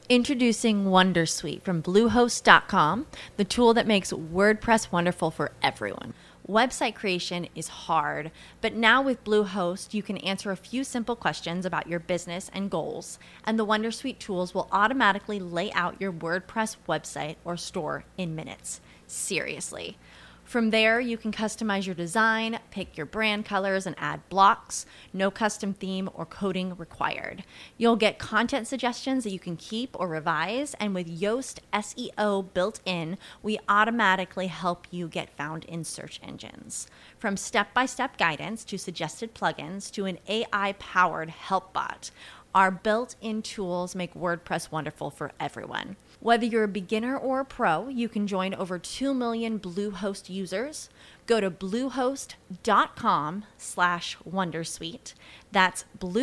Introducing Wondersuite from Bluehost.com, the tool that makes WordPress wonderful for everyone. Website creation is hard, but now with Bluehost, you can answer a few simple questions about your business and goals, and the Wondersuite tools will automatically lay out your WordPress website or store in minutes. Seriously. From there, you can customize your design, pick your brand colors, and add blocks. No custom theme or coding required. You'll get content suggestions that you can keep or revise, and with Yoast SEO built in, we automatically help you get found in search engines. From step-by-step guidance to suggested plugins to an AI-powered help bot, our built-in tools make WordPress wonderful for everyone. Whether you're a beginner or a pro, you can join over 2 million Bluehost users. Go to bluehost.com/wondersuite. That's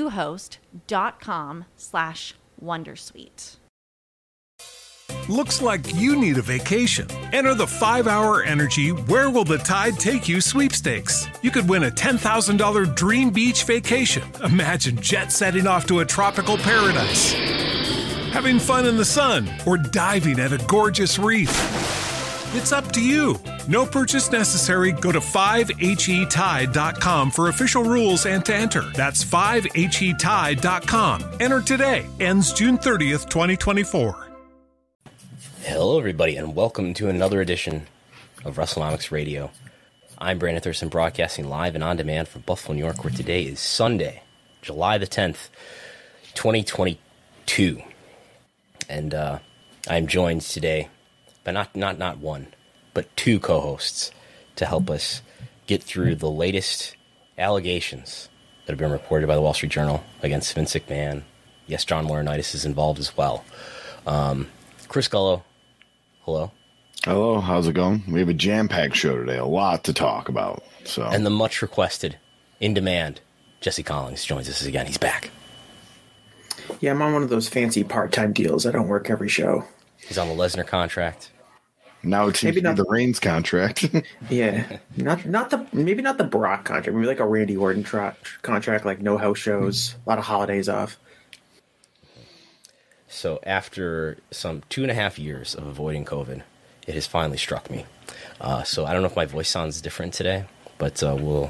bluehost.com/wondersuite. Looks like you need a vacation. Enter the 5-Hour Energy Where Will the Tide Take You sweepstakes. You could win a $10,000 dream beach vacation. Imagine jet setting off to a tropical paradise, having fun in the sun, or diving at a gorgeous reef. It's up to you. No purchase necessary. Go to 5HETide.com for official rules and to enter. That's 5HETide.com. Enter today. Ends June 30th, 2024. Hello, everybody, and welcome to another edition of WrestleNomics Radio. I'm Brandon Thurston, broadcasting live and on demand from Buffalo, New York, where today is Sunday, July the 10th, 2022. And I'm joined today by not one, but two co-hosts to help us get through the latest allegations that have been reported by the Wall Street Journal against Vince McMahon. Yes, John Laurinaitis is involved as well. Chris Gullo, hello. Hello, how's it going? We have a jam-packed show today, a lot to talk about. And the much requested, in demand, Jesse Collins joins us again. He's back. Yeah, I'm on one of those fancy part-time deals. I don't work every show. He's on the Lesnar contract. Now it seems to be the Reigns contract. Yeah, maybe not the Brock contract. Maybe like a Randy Orton contract, like no house shows, a lot of holidays off. So after some 2.5 years of avoiding COVID, it has finally struck me. So I don't know if my voice sounds different today, but I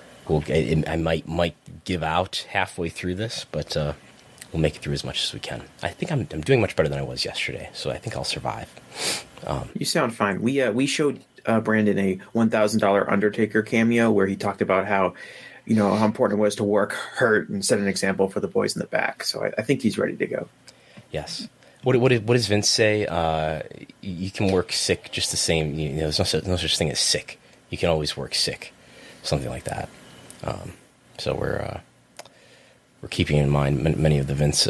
might give out halfway through this, but we'll make it through as much as we can. I think I'm doing much better than I was yesterday, so I think I'll survive. You sound fine. We showed Brandon a $1,000 Undertaker cameo where he talked about how important it was to work hurt and set an example for the boys in the back. So I think he's ready to go. Yes. What does Vince say? You can work sick just the same. There's no such thing as sick. You can always work sick, something like that. So we're keeping in mind many of the Vince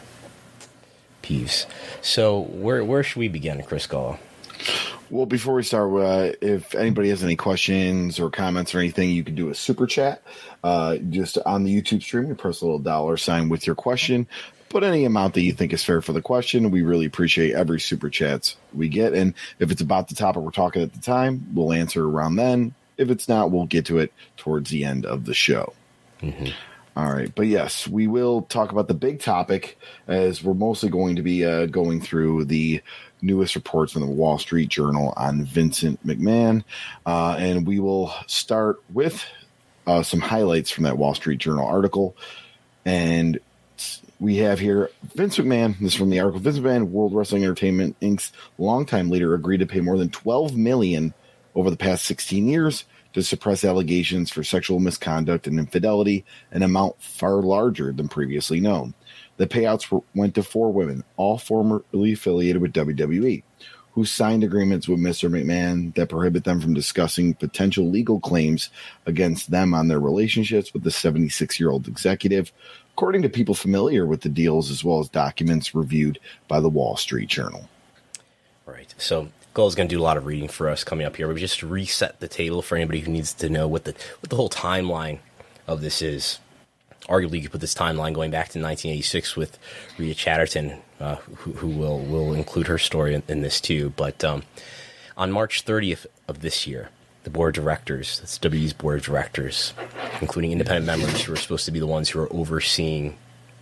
peeves. So where should we begin, Chris Gullo? Well, before we start, if anybody has any questions or comments or anything, you can do a super chat. Just on the YouTube stream, you press a little $ with your question. Put any amount that you think is fair for the question. We really appreciate every super chats we get. And if it's about the topic we're talking at the time, we'll answer around then. If it's not, we'll get to it towards the end of the show. Mm-hmm. All right. But yes, we will talk about the big topic as we're mostly going to be going through the newest reports from the Wall Street Journal on Vincent McMahon. And we will start with some highlights from that Wall Street Journal article. And we have here Vince McMahon. This is from the article. Vince McMahon, World Wrestling Entertainment Inc.'s longtime leader, agreed to pay more than $12 million over the past 16 years to suppress allegations for sexual misconduct and infidelity, an amount far larger than previously known. The payouts went to 4 women, all formerly affiliated with WWE, who signed agreements with Mr. McMahon that prohibit them from discussing potential legal claims against them on their relationships with the 76-year-old executive, according to people familiar with the deals as well as documents reviewed by the Wall Street Journal. Right. So Gullo's going to do a lot of reading for us coming up here. We just reset the table for anybody who needs to know what the whole timeline of this is. Arguably, you could put this timeline going back to 1986 with Rita Chatterton, who will include her story in this too. But on March 30th of this year, the board of directors, that's WWE's board of directors, including independent members who are supposed to be the ones who are overseeing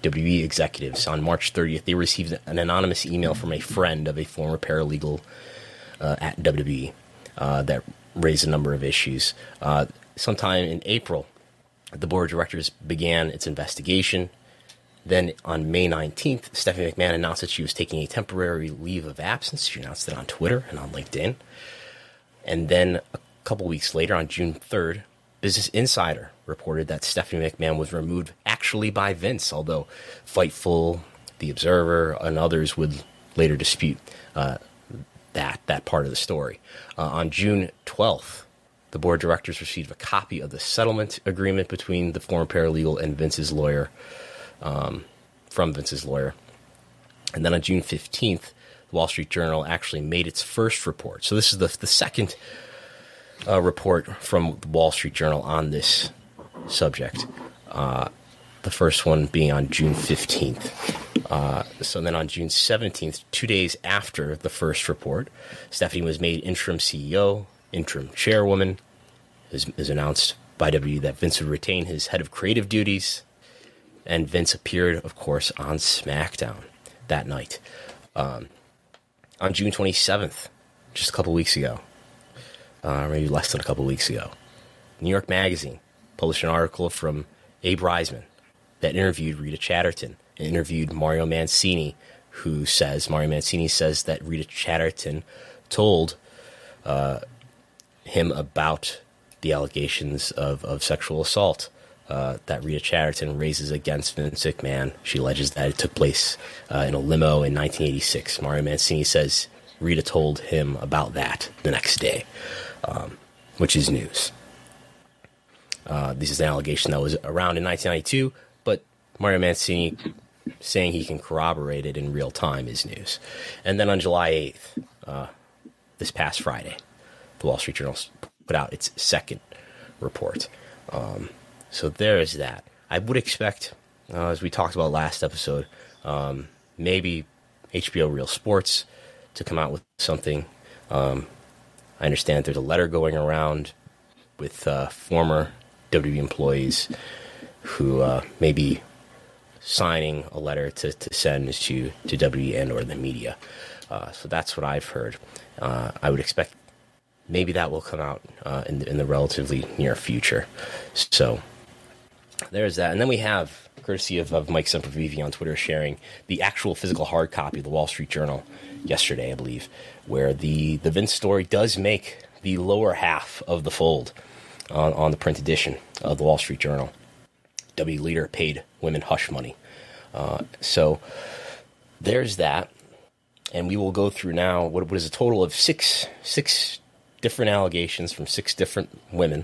WWE executives. On March 30th, they received an anonymous email from a friend of a former paralegal at WWE that raised a number of issues. Sometime in April, the board of directors began its investigation. Then on May 19th, Stephanie McMahon announced that she was taking a temporary leave of absence. She announced it on Twitter and on LinkedIn. And then a couple weeks later, on June 3rd, Business Insider reported that Stephanie McMahon was removed actually by Vince, although Fightful, The Observer, and others would later dispute that part of the story. On June 12th, the board of directors received a copy of the settlement agreement between the former paralegal and Vince's lawyer, from Vince's lawyer. And then on June 15th, the Wall Street Journal actually made its first report. So this is the second report from the Wall Street Journal on this subject. The first one being on June 15th. So then on June 17th, 2 days after the first report, Stephanie was made interim CEO, interim chairwoman. It was announced by WWE that Vince would retain his head of creative duties. And Vince appeared, of course, on SmackDown that night. On June 27th, just a couple weeks ago, maybe less than a couple weeks ago, New York Magazine published an article from Abe Reisman that interviewed Rita Chatterton and interviewed Mario Mancini, Mario Mancini says that Rita Chatterton told him about the allegations of sexual assault that Rita Chatterton raises against Vince McMahon. She alleges that it took place in a limo in 1986. Mario Mancini says Rita told him about that the next day, which is news. This is an allegation that was around in 1992, but Mario Mancini saying he can corroborate it in real time is news. And then on July 8th, this past Friday, the Wall Street Journal put out its second report. So there is that. I would expect, as we talked about last episode, maybe HBO Real Sports to come out with something. I understand there's a letter going around with former WWE employees who may be signing a letter to send to WWE and or the media. So that's what I've heard. I would expect maybe that will come out in the relatively near future. So there's that. And then we have, courtesy of Mike Sempervive on Twitter, sharing the actual physical hard copy of the Wall Street Journal yesterday, I believe, where the Vince story does make the lower half of the fold on the print edition of the Wall Street Journal. W leader paid women hush money. So there's that. And we will go through now what is a total of six different allegations from 6 different women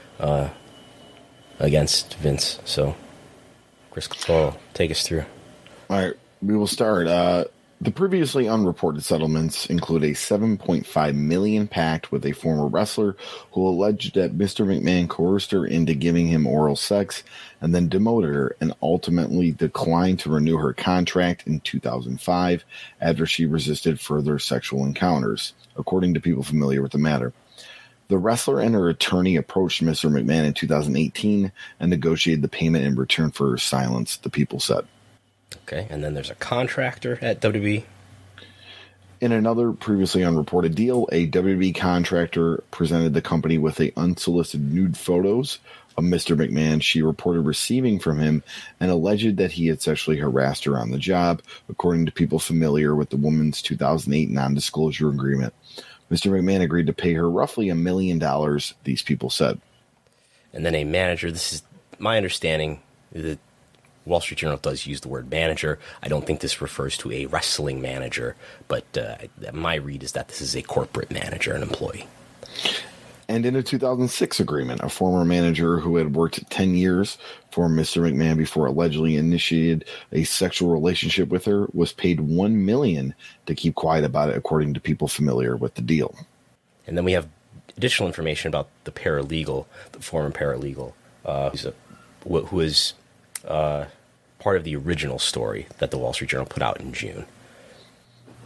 against Vince. So, Chris Cole, take us through. All right, we will start. The previously unreported settlements include a $7.5 million pact with a former wrestler who alleged that Mr. McMahon coerced her into giving him oral sex and then demoted her and ultimately declined to renew her contract in 2005 after she resisted further sexual encounters, according to people familiar with the matter. The wrestler and her attorney approached Mr. McMahon in 2018 and negotiated the payment in return for her silence, the people said. Okay, and then there's a contractor at WWE. In another previously unreported deal, a WWE contractor presented the company with unsolicited nude photos of Mr. McMahon she reported receiving from him and alleged that he had sexually harassed her on the job, according to people familiar with the woman's 2008 non-disclosure agreement. Mr. McMahon agreed to pay her roughly $1 million, these people said. And then a manager, this is my understanding, the Wall Street Journal does use the word manager. I don't think this refers to a wrestling manager, but my read is that this is a corporate manager, an employee. And in a 2006 agreement, a former manager who had worked 10 years for Mr. McMahon before allegedly initiated a sexual relationship with her was paid $1 million to keep quiet about it, according to people familiar with the deal. And then we have additional information about the paralegal, the former paralegal, who is part of the original story that the Wall Street Journal put out in June.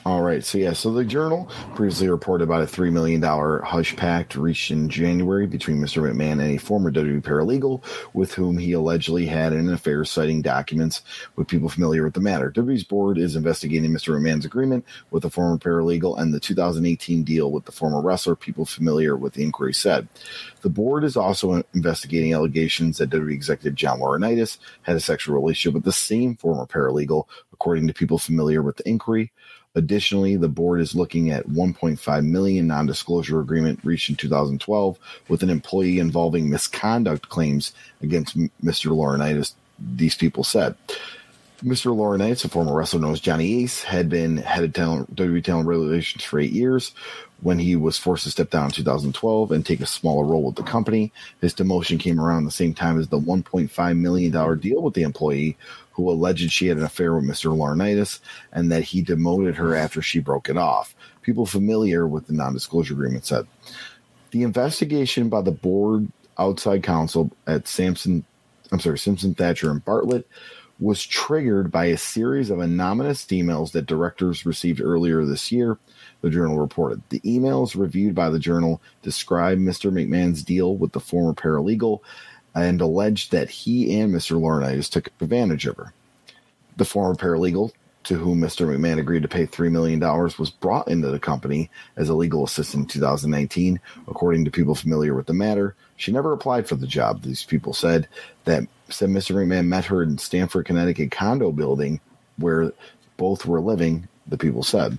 All right. So the Journal previously reported about a $3 million hush pact reached in January between Mr. McMahon and a former WWE paralegal with whom he allegedly had an affair, citing documents with people familiar with the matter. WWE's board is investigating Mr. McMahon's agreement with the former paralegal and the 2018 deal with the former wrestler, people familiar with the inquiry said. The board is also investigating allegations that WWE executive John Laurinaitis had a sexual relationship with the same former paralegal, according to people familiar with the inquiry. Additionally, the board is looking at $1.5 million non-disclosure agreement reached in 2012 with an employee involving misconduct claims against Mr. Laurinaitis, these people said. Mr. Laurinaitis, a former wrestler known as Johnny Ace, had been head of WWE talent relations for 8 years when he was forced to step down in 2012 and take a smaller role with the company. His demotion came around the same time as the $1.5 million deal with the employee who alleged she had an affair with Mr. Laurinaitis and that he demoted her after she broke it off. People familiar with the non-disclosure agreement said. The investigation by the board outside counsel at Simpson, Thatcher, and Bartlett was triggered by a series of anonymous emails that directors received earlier this year, the Journal reported. The emails reviewed by the Journal described Mr. McMahon's deal with the former paralegal and alleged that he and Mr. Laurinaitis took advantage of her. The former paralegal, to whom Mr. McMahon agreed to pay $3 million, was brought into the company as a legal assistant in 2019, according to people familiar with the matter. She never applied for the job, these people said. Mr. McMahon met her in Stamford, Connecticut condo building where both were living, the people said.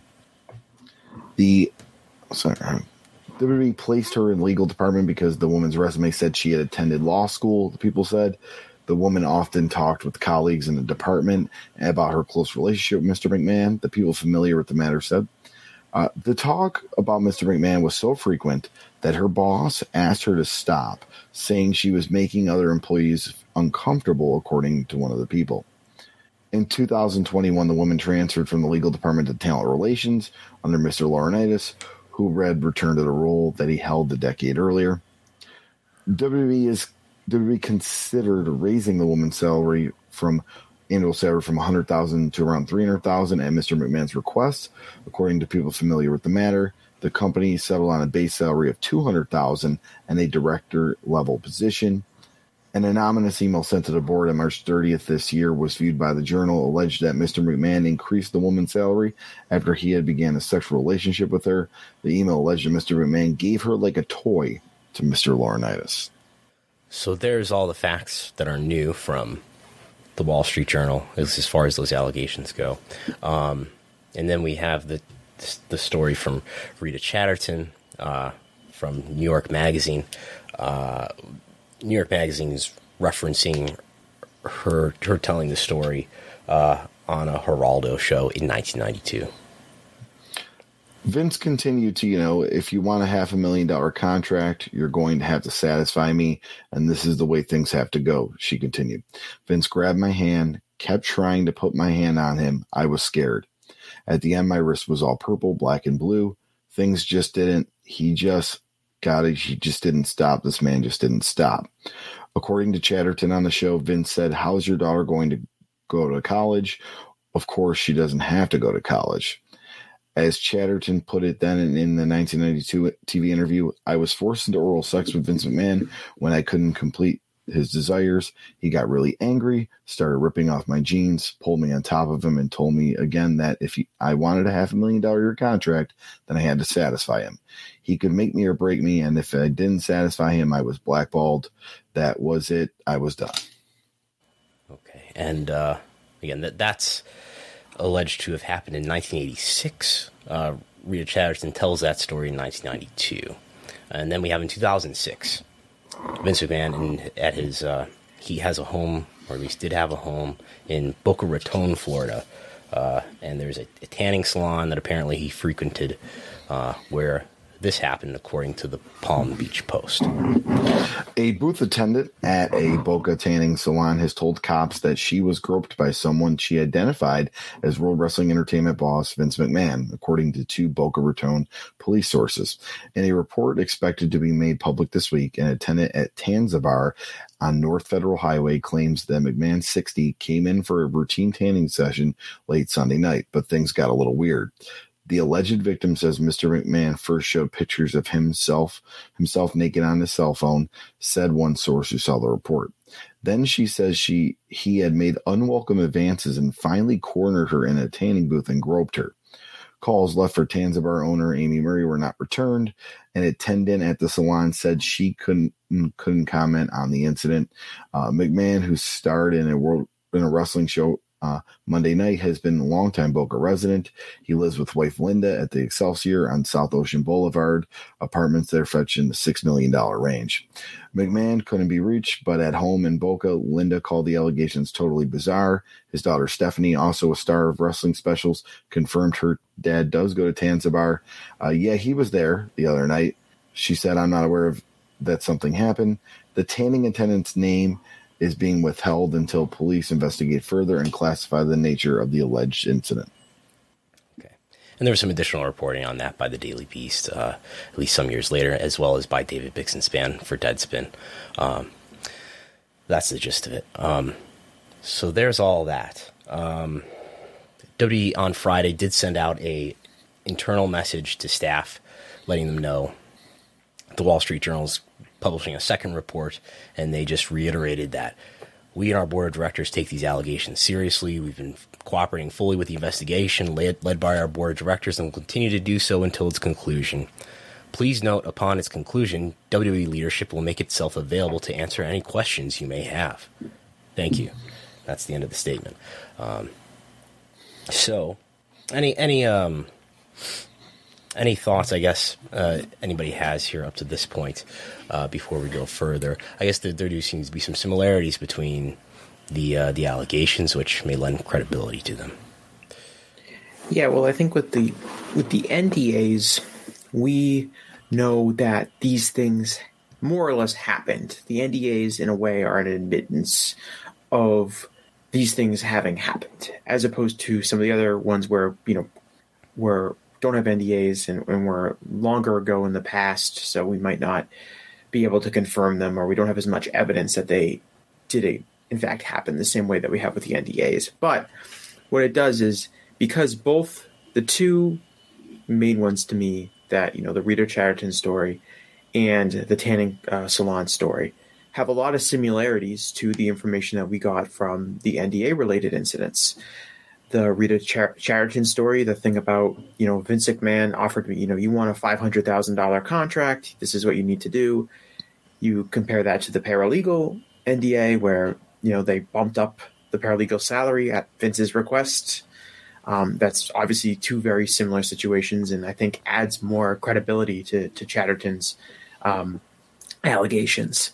WWE placed her in the legal department because the woman's resume said she had attended law school, the people said. The woman often talked with colleagues in the department about her close relationship with Mr. McMahon, the people familiar with the matter said. The talk about Mr. McMahon was so frequent that her boss asked her to stop, saying she was making other employees uncomfortable, according to one of the people. In 2021, the woman transferred from the legal department to talent relations under Mr. Laurinaitis, who returned to the role that he held a decade earlier. WWE considered raising the woman's salary from $100,000 to around $300,000 at Mr. McMahon's request, according to people familiar with the matter. The company settled on a base salary of $200,000 and a director level position. An anonymous email sent to the board on March 30th this year was viewed by the Journal, alleged that Mr. McMahon increased the woman's salary after he had began a sexual relationship with her. The email alleged that Mr. McMahon gave her like a toy to Mr. Laurinaitis. So there's all the facts that are new from the Wall Street Journal as far as those allegations go. And then we have the story from Rita Chatterton from New York Magazine. New York Magazine is referencing her telling the story on a Geraldo show in 1992. Vince continued to, if you want a $500,000 contract, you're going to have to satisfy me, and this is the way things have to go, she continued. Vince grabbed my hand, kept trying to put my hand on him. I was scared. At the end, my wrist was all purple, black, and blue. Things just didn't. He just didn't stop. This man just didn't stop. According to Chatterton on the show, Vince said, "How's your daughter going to go to college?" Of course, she doesn't have to go to college. As Chatterton put it then in the 1992 TV interview, I was forced into oral sex with Vince McMahon when I couldn't complete his desires. He got really angry, started ripping off my jeans, pulled me on top of him, and told me again that if I wanted a $500,000 contract, then I had to satisfy him. He could make me or break me, and if I didn't satisfy him, I was blackballed. That was it. I was done. Okay, and again, that's alleged to have happened in 1986. Rita Chatterton tells that story in 1992. And then we have in 2006, Vince McMahon he has a home, or at least did have a home, in Boca Raton, Florida. And there's a tanning salon that apparently he frequented where this happened, according to the Palm Beach Post. A booth attendant at a Boca tanning salon has told cops that she was groped by someone she identified as World Wrestling Entertainment boss Vince McMahon, according to two Boca Raton police sources. In a report expected to be made public this week, an attendant at Tanzabar on North Federal Highway claims that McMahon 60 came in for a routine tanning session late Sunday night, but things got a little weird. The alleged victim says Mr. McMahon first showed pictures of himself naked on his cell phone, said one source who saw the report. Then she says he had made unwelcome advances and finally cornered her in a tanning booth and groped her. Calls left for Tanzabar owner Amy Murray were not returned. An attendant at the salon said she couldn't comment on the incident. McMahon, who starred in a wrestling show Monday night, has been a longtime Boca resident. He lives with wife Linda at the Excelsior on South Ocean Boulevard. Apartments there fetch in the $6 million range. McMahon couldn't be reached, but at home in Boca, Linda called the allegations totally bizarre. His daughter Stephanie, also a star of wrestling specials, confirmed her dad does go to Tanzabar. Yeah, he was there the other night. She said, I'm not aware of that something happened. The tanning attendant's name is being withheld until police investigate further and classify the nature of the alleged incident. Okay. And there was some additional reporting on that by the Daily Beast, at least some years later, as well as by David Bixenspan for Deadspin. That's the gist of it. So there's all that. WWE on Friday did send out a internal message to staff letting them know the Wall Street Journal's publishing a second report, and they just reiterated that we and our board of directors take these allegations seriously. We've been cooperating fully with the investigation led by our board of directors and will continue to do so until its conclusion. Please note, upon its conclusion, WWE leadership will make itself available to answer any questions you may have. Thank you. That's the end of the statement. So, any thoughts, I guess, anybody has here up to this point before we go further? I guess there do seem to be some similarities between the allegations, which may lend credibility to them. Yeah, well, I think with the NDAs, we know that these things more or less happened. The NDAs, in a way, are an admittance of these things having happened, as opposed to some of the other ones where, don't have NDAs and were longer ago in the past, so we might not be able to confirm them, or we don't have as much evidence that they did in fact happen the same way that we have with the NDAs. But what it does is, because both the two main ones to me, that the Rita Chatterton story and the tanning salon story, have a lot of similarities to the information that we got from the NDA related incidents. The Rita Chatterton story, the thing about, Vince McMahon offered me, you want a $500,000 contract. This is what you need to do. You compare that to the paralegal NDA where, they bumped up the paralegal salary at Vince's request. That's obviously two very similar situations, and I think adds more credibility to Chatterton's allegations.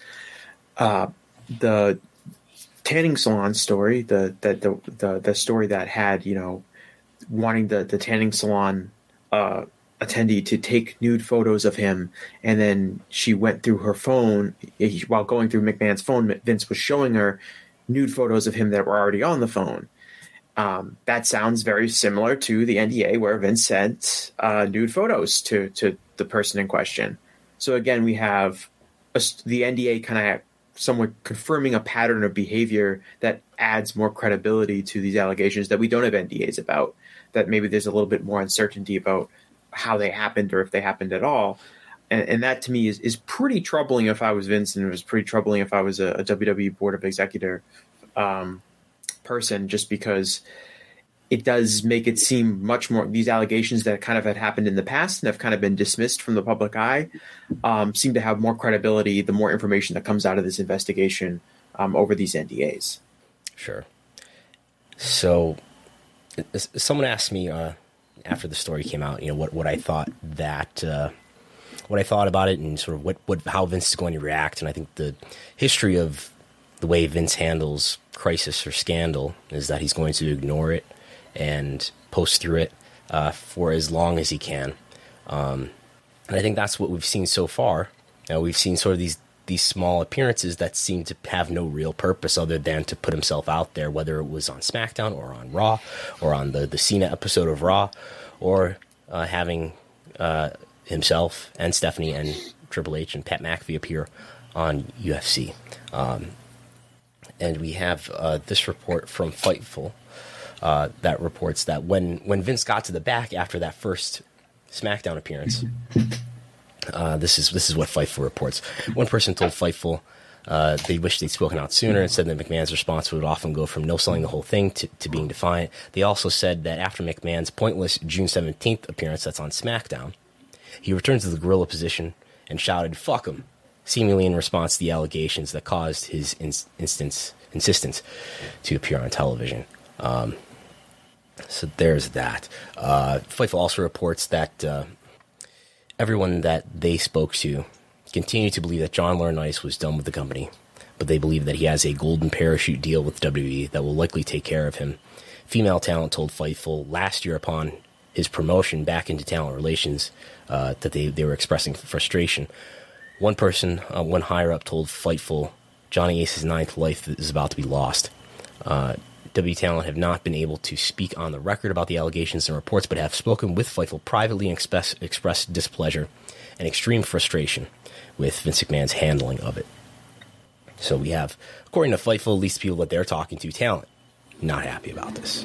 The tanning salon story, the story that had, wanting the tanning salon attendee to take nude photos of him, and then she went through her phone while going through McMahon's phone. Vince was showing her nude photos of him that were already on the phone. That sounds very similar to the NDA where Vince sent nude photos to the person in question. So again, we have the NDA kind of somewhat confirming a pattern of behavior that adds more credibility to these allegations that we don't have NDAs about, that maybe there's a little bit more uncertainty about how they happened or if they happened at all. And that to me is pretty troubling if I was Vince, and it was pretty troubling if I was a WWE Board of Executive person, just because it does make it seem much more, these allegations that kind of had happened in the past and have kind of been dismissed from the public eye, seem to have more credibility the more information that comes out of this investigation over these NDAs. Sure. So someone asked me after the story came out, what I thought what I thought about it, and sort of how Vince is going to react. And I think the history of the way Vince handles crisis or scandal is that he's going to ignore it and post through it for as long as he can. And I think that's what we've seen so far. We've seen sort of these small appearances that seem to have no real purpose other than to put himself out there, whether it was on SmackDown or on Raw or on the Cena episode of Raw, or having himself and Stephanie and Triple H and Pat McAfee appear on UFC. And we have this report from Fightful. that reports that when Vince got to the back after that first SmackDown appearance, this is what Fightful reports. One person told Fightful they wished they'd spoken out sooner and said that McMahon's response would often go from no selling the whole thing to being defiant. They also said that after McMahon's pointless June 17th appearance that's on SmackDown, he returned to the gorilla position and shouted, "Fuck him," seemingly in response to the allegations that caused his insistence to appear on television. So there's that. Fightful also reports that everyone that they spoke to continued to believe that John Laurinaitis was done with the company, but they believe that he has a golden parachute deal with WWE that will likely take care of him. Female talent told Fightful last year upon his promotion back into talent relations that they were expressing frustration. One person, one higher up, told Fightful Johnny Ace's ninth life is about to be lost. WWE talent have not been able to speak on the record about the allegations and reports, but have spoken with Fightful privately and expressed displeasure and extreme frustration with Vince McMahon's handling of it. So we have, according to Fightful, at least people that they're talking to, talent not happy about this.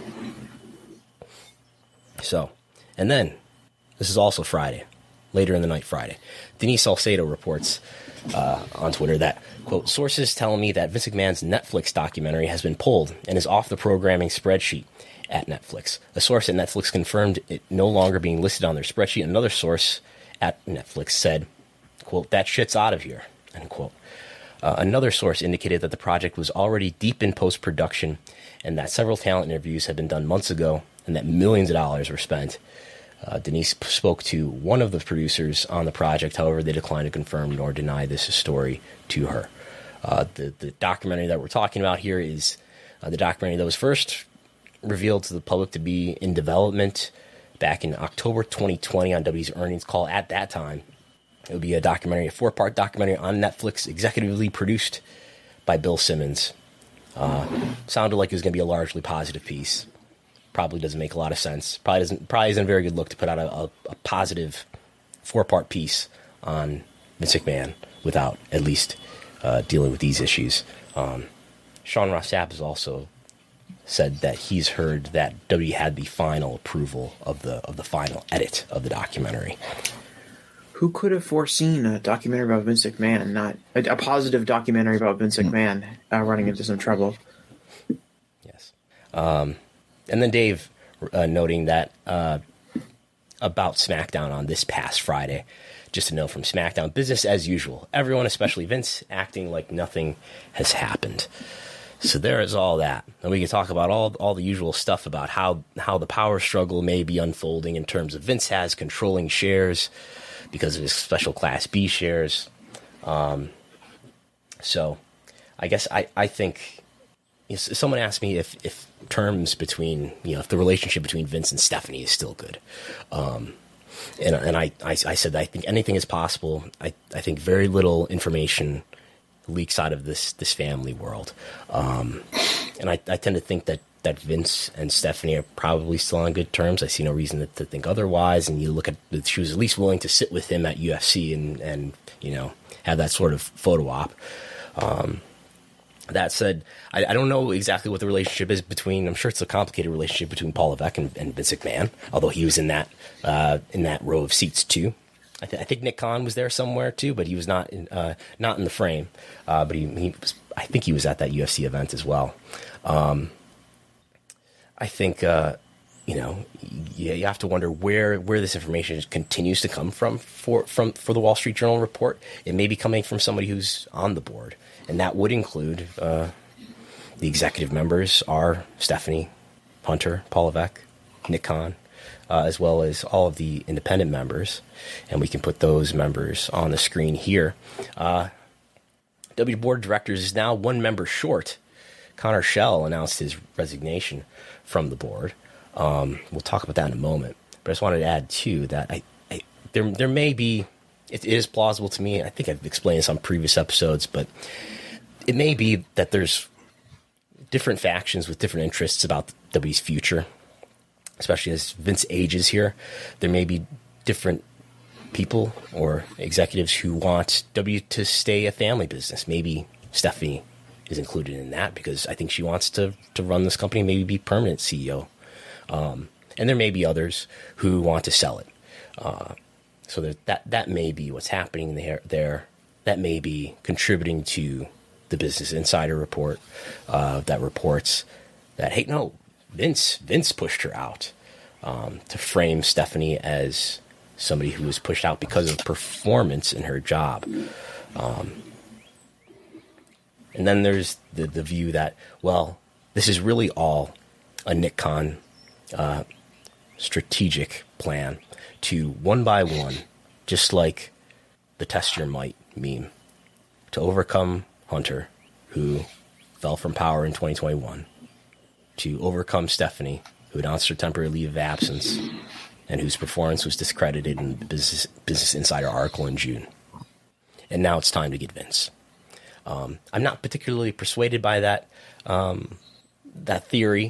So, and then, this is also Friday, later in the night Friday. Denise Salcedo reports on Twitter that, quote, "Sources tell me that Vince McMahon's Netflix documentary has been pulled and is off the programming spreadsheet at Netflix. A source at Netflix confirmed it no longer being listed on their spreadsheet. Another source at Netflix said, quote, "That shit's out of here," end quote. Another source indicated that the project was already deep in post-production and that several talent interviews had been done months ago and that millions of dollars were spent. Denise spoke to one of the producers on the project. However, they declined to confirm nor deny this story to her. The documentary that we're talking about here is the documentary that was first revealed to the public to be in development back in October 2020 on WWE's earnings call. At that time, it would be a documentary, a 4-part documentary on Netflix, executively produced by Bill Simmons. Sounded like it was going to be a largely positive piece. Probably doesn't make a lot of sense. Probably isn't a very good look to put out a positive 4-part piece on Vince McMahon without at least dealing with these issues. Sean Ross Sapp has also said that he's heard that WWE had the final approval of the final edit of the documentary. Who could have foreseen a documentary about Vince McMahon, not a positive documentary about Vince McMahon running into some trouble? Yes. And then Dave noting that about SmackDown on this past Friday, just a note from SmackDown, business as usual. Everyone, especially Vince, acting like nothing has happened. So there is all that. And we can talk about all the usual stuff about how the power struggle may be unfolding in terms of Vince has controlling shares because of his special Class B shares. So I guess I think someone asked me if terms between, if the relationship between Vince and Stephanie is still good. And I said that I think anything is possible. I think very little information leaks out of this family world. And I tend to think that Vince and Stephanie are probably still on good terms. I see no reason to think otherwise. And you look at that she was at least willing to sit with him at UFC and have that sort of photo op. That said, I don't know exactly what the relationship is between. I'm sure it's a complicated relationship between Paul Levesque and Vince McMahon, although he was in that row of seats too. I think Nick Khan was there somewhere too, but he was not in the frame. But I think he was at that UFC event as well. I think you have to wonder where this information continues to come from for the Wall Street Journal report. It may be coming from somebody who's on the board, and that would include the executive members are Stephanie, Hunter, Paul Levesque, Nick Khan, as well as all of the independent members, and we can put those members on the screen here. W Board of Directors is now one member short. Connor Schell announced his resignation from the board. We'll talk about that in a moment. But I just wanted to add, too, that there may be, it is plausible to me, I think I've explained this on previous episodes, but it may be that there's different factions with different interests about WWE's future, especially as Vince ages here. There may be different people or executives who want W to stay a family business. Maybe Stephanie is included in that because I think she wants to run this company, maybe be permanent CEO. And there may be others who want to sell it. So that may be what's happening there. That may be contributing to the Business Insider report that reports that, hey, no, Vince pushed her out, to frame Stephanie as somebody who was pushed out because of performance in her job. And then there's the view that, well, this is really all a Nick Khan strategic plan to, one by one, just like the test your might meme, to overcome Hunter, who fell from power in 2021, to overcome Stephanie, who announced her temporary leave of absence and whose performance was discredited in the Business Insider article in June. And now it's time to get Vince. I'm not particularly persuaded by that theory.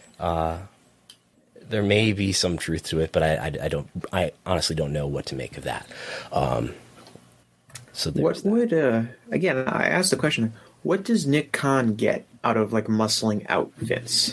There may be some truth to it, but I honestly don't know what to make of that. So what would again? I asked the question: what does Nick Khan get out of like muscling out Vince?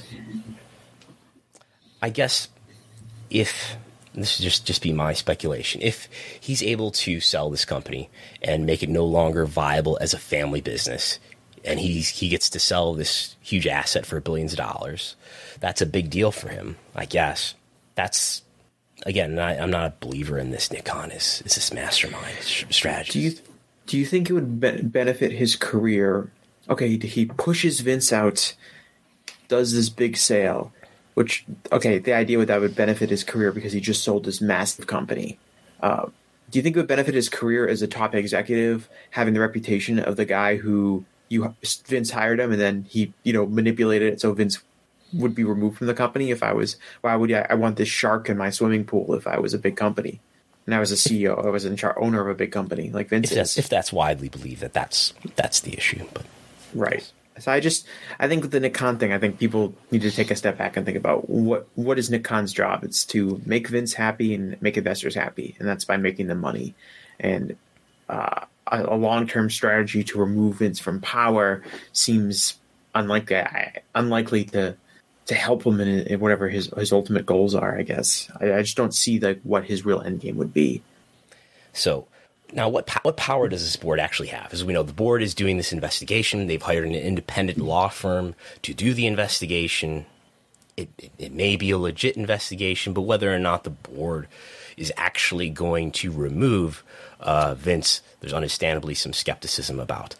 I guess if this would just be my speculation, if he's able to sell this company and make it no longer viable as a family business, and he gets to sell this huge asset for billions of dollars, that's a big deal for him, I guess. That's, again, I'm not a believer in this Nick Khan is this mastermind strategy. Do you think it would benefit his career? Okay, he pushes Vince out, does this big sale, which, okay, the idea that would benefit his career because he just sold this massive company. Do you think it would benefit his career as a top executive, having the reputation of the guy who Vince hired him and then he, manipulated it so Vince would be removed from the company? Why would I want this shark in my swimming pool if I was a big company and I was a CEO, I was owner of a big company like Vince is? If that's widely believed that's the issue, but right. So I think with the Nick Khan thing, I think people need to take a step back and think about what is Nick Khan's job? It's to make Vince happy and make investors happy, and that's by making them money. And a long-term strategy to remove Vince from power seems unlikely to help him in whatever his ultimate goals are, I guess. I just don't see what his real end game would be. So now what power does this board actually have? As we know, the board is doing this investigation. They've hired an independent law firm to do the investigation. It may be a legit investigation, but whether or not the board is actually going to remove Vince, there's understandably some skepticism about.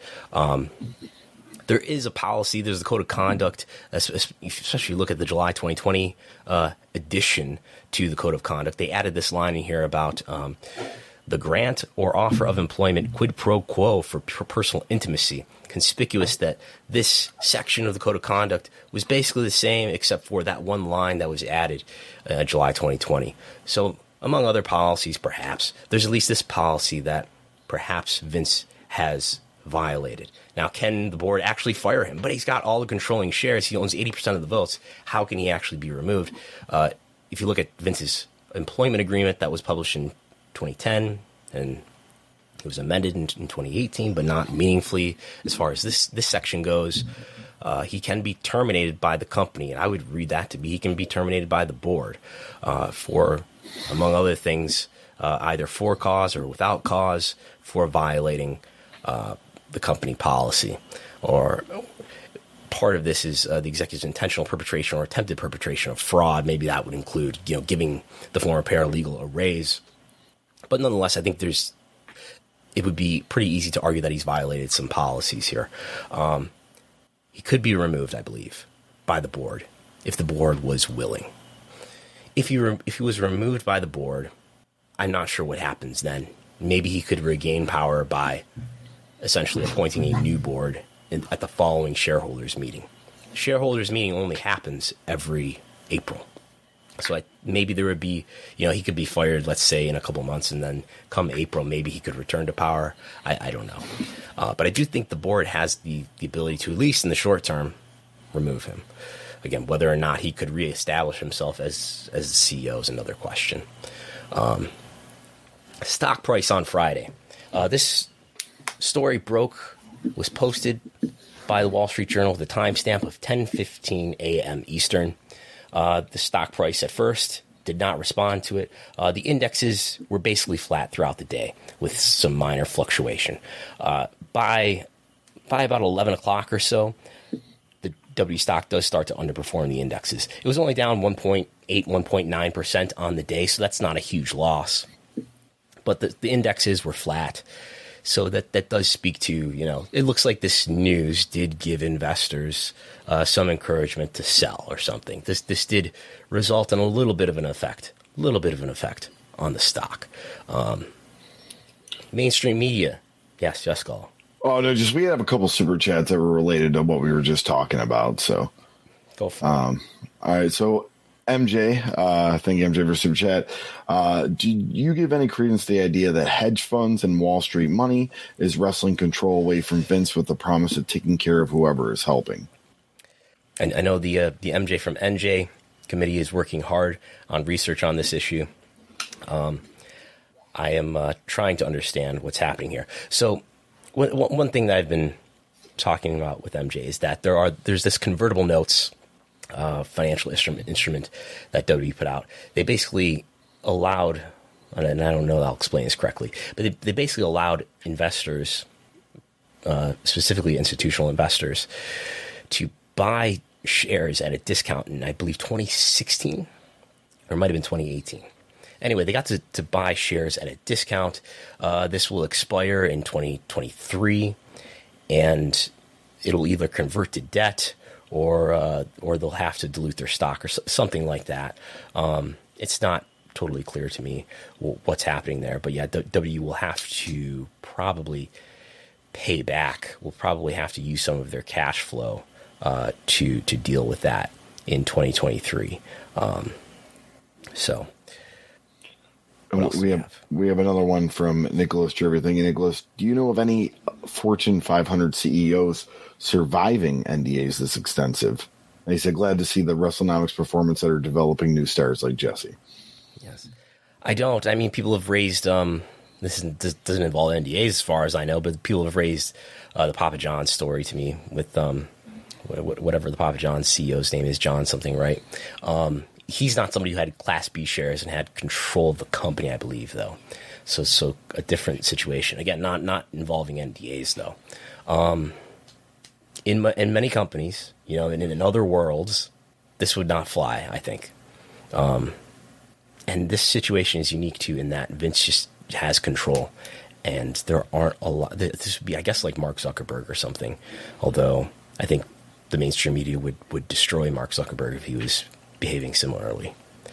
There is a policy. There's the Code of Conduct, especially if you look at the July 2020 addition to the Code of Conduct. They added this line in here about the grant or offer of employment quid pro quo for personal intimacy. Conspicuous that this section of the Code of Conduct was basically the same except for that one line that was added July 2020. So among other policies, perhaps, there's at least this policy that perhaps Vince has violated. Now, can the board actually fire him? But he's got all the controlling shares. He owns 80% of the votes. How can he actually be removed? If you look at Vince's employment agreement that was published in 2010, and it was amended in 2018, but not meaningfully as far as this section goes. He can be terminated by the company, and I would read that to be he can be terminated by the board for, among other things, either for cause or without cause for violating the company policy. Or part of this is the executive's intentional perpetration or attempted perpetration of fraud. Maybe that would include, giving the former paralegal a raise. But nonetheless, I think it would be pretty easy to argue that he's violated some policies here. He could be removed, I believe, by the board if the board was willing. If he was removed by the board, I'm not sure what happens then. Maybe he could regain power by essentially appointing a new board at the following shareholders meeting. The shareholders meeting only happens every April. So maybe there would be, he could be fired, let's say, in a couple months, and then come April, maybe he could return to power. I don't know. But I do think the board has the ability to, at least in the short term, remove him. Again, whether or not he could reestablish himself as the CEO is another question. Stock price on Friday. This story was posted by the Wall Street Journal with a timestamp of 10:15 a.m. Eastern. The stock price at first did not respond to it. The indexes were basically flat throughout the day with some minor fluctuation. By about 11 o'clock or so, the W stock does start to underperform the indexes. It was only down 1.8, 1.9% on the day, so that's not a huge loss. But the indexes were flat. So that does speak to, it looks like this news did give investors some encouragement to sell or something. This did result in a little bit of an effect on the stock. Mainstream media. Yes, Call. Oh, no, we have a couple super chats that were related to what we were just talking about. So, go for it. All right. So, MJ, thank you, MJ, for super chat. Do you give any credence to the idea that hedge funds and Wall Street money is wrestling control away from Vince with the promise of taking care of whoever is helping? And I know the MJ from NJ committee is working hard on research on this issue. I am trying to understand what's happening here. So one thing that I've been talking about with MJ is that there's this convertible notes financial instrument that W put out. They basically allowed, and I don't know if I'll explain this correctly, but they basically allowed investors, specifically institutional investors, to buy shares at a discount in, I believe, 2016, or it might have been 2018. Anyway, they got to buy shares at a discount. This will expire in 2023, and it'll either convert to debt or they'll have to dilute their stock or something like that. It's not totally clear to me what's happening there, but yeah, W will have to probably pay back. We'll probably have to use some of their cash flow to deal with that in 2023. So. We have another one from Nicholas Jervy. Thank you, Nicholas. Do you know of any Fortune 500 CEOs surviving NDAs this extensive? And he said, glad to see the WrestleNomics performance that are developing new stars like Jesse. Yes. I don't. I mean, people have raised, this doesn't involve NDAs as far as I know, but people have raised the Papa John's story to me with whatever the Papa John's CEO's name is, John something, right? He's not somebody who had Class B shares and had control of the company, I believe, though. So a different situation. Again, not involving NDAs, though. In many companies, and in other worlds, this would not fly, I think. And this situation is unique, too, in that Vince just has control. And there aren't a lot. This would be, I guess, like Mark Zuckerberg or something. Although I think the mainstream media would destroy Mark Zuckerberg if he was behaving similarly.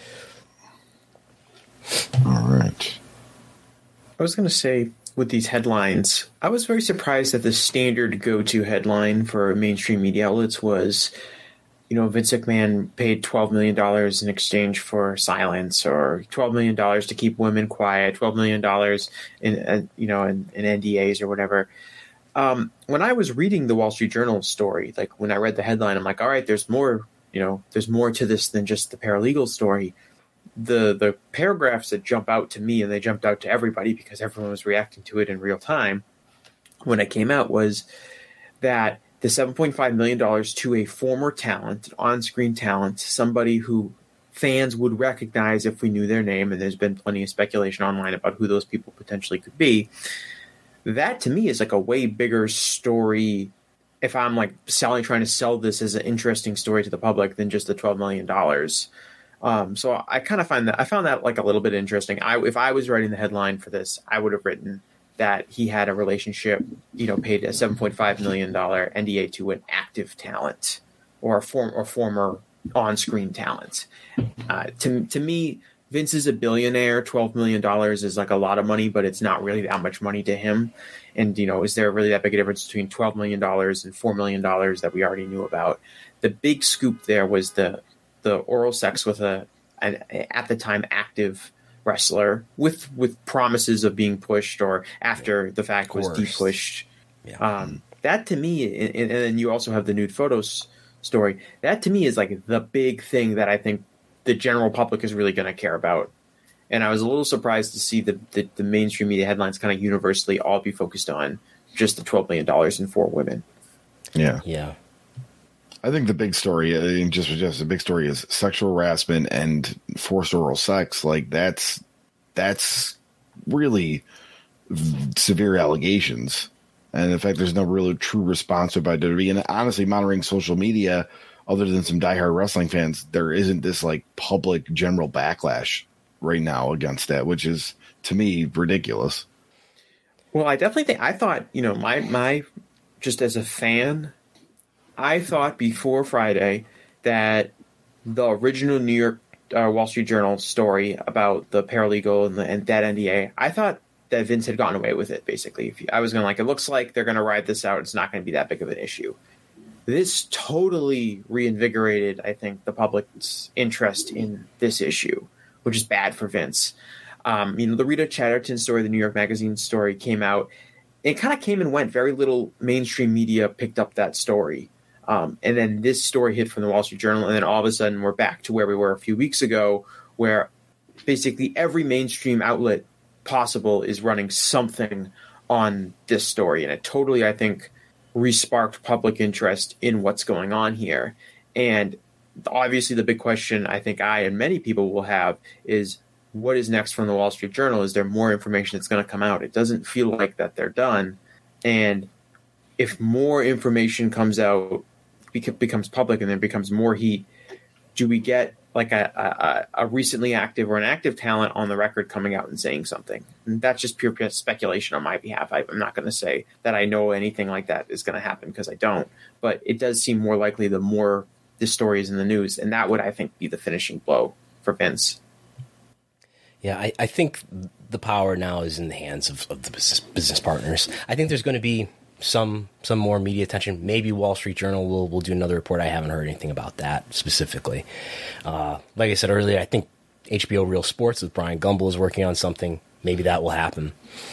All right. I was going to say, with these headlines, I was very surprised that the standard go-to headline for mainstream media outlets was, Vince McMahon paid $12 million in exchange for silence, or $12 million to keep women quiet, $12 million in NDAs or whatever. When I was reading the Wall Street Journal story, like when I read the headline, I'm like, all right, there's more to this than just the paralegal story. The paragraphs that jump out to me, and they jumped out to everybody because everyone was reacting to it in real time when it came out, was that the $7.5 million to a former talent, on-screen talent, somebody who fans would recognize if we knew their name, and there's been plenty of speculation online about who those people potentially could be. That to me is like a way bigger story if I'm like trying to sell this as an interesting story to the public than just the $12 million. So I kind of found that like a little bit interesting. If I was writing the headline for this, I would have written that he had a relationship, paid a $7.5 million NDA to an active talent or a former on-screen talent. To me, Vince is a billionaire. $12 million is like a lot of money, but it's not really that much money to him. And, is there really that big a difference between $12 million and $4 million that we already knew about? The big scoop there was the oral sex with an at the time active wrestler with promises of being pushed, or after the fact was de-pushed. Yeah. That to me, and then you also have the nude photos story. That to me is like the big thing that I think the general public is really going to care about. And I was a little surprised to see the mainstream media headlines kind of universally all be focused on just the $12 million and 4 women. Yeah. Yeah. I think the big story, the big story is sexual harassment and forced oral sex. Like that's really severe allegations. And in fact, there's no really true response by WWE. And honestly, monitoring social media, other than some diehard wrestling fans, there isn't this like public general backlash right now against that, which is to me ridiculous. Well, I definitely think, I thought, my just as a fan, I thought before Friday that the original New York Wall Street Journal story about the paralegal and that NDA, I thought that Vince had gotten away with it, basically. I was going it looks like they're going to ride this out. It's not going to be that big of an issue. This totally reinvigorated, I think, the public's interest in this issue, which is bad for Vince. The Rita Chatterton story, the New York Magazine story came out. It kind of came and went. Very little mainstream media picked up that story. And then this story hit from the Wall Street Journal, and then all of a sudden we're back to where we were a few weeks ago, where basically every mainstream outlet possible is running something on this story. And it totally, I think, re-sparked public interest in what's going on here. And obviously the big question I think I and many people will have is, what is next from the Wall Street Journal? Is there more information that's going to come out? It doesn't feel like that they're done. And if more information comes out, becomes public, and then becomes more heat, do we get like a recently active or an active talent on the record coming out and saying something? And that's just pure speculation on my behalf. I'm not going to say that I know anything like that is going to happen, because I don't. But it does seem more likely the more this story is in the news. And that would, I think, be the finishing blow for Vince. Yeah, I think the power now is in the hands of the business partners. I think there's going to be some more media attention. Maybe Wall Street Journal will do another report. I haven't heard anything about that specifically. Like I said earlier, I think HBO Real Sports with Brian Gumbel is working on something. Maybe that will happen.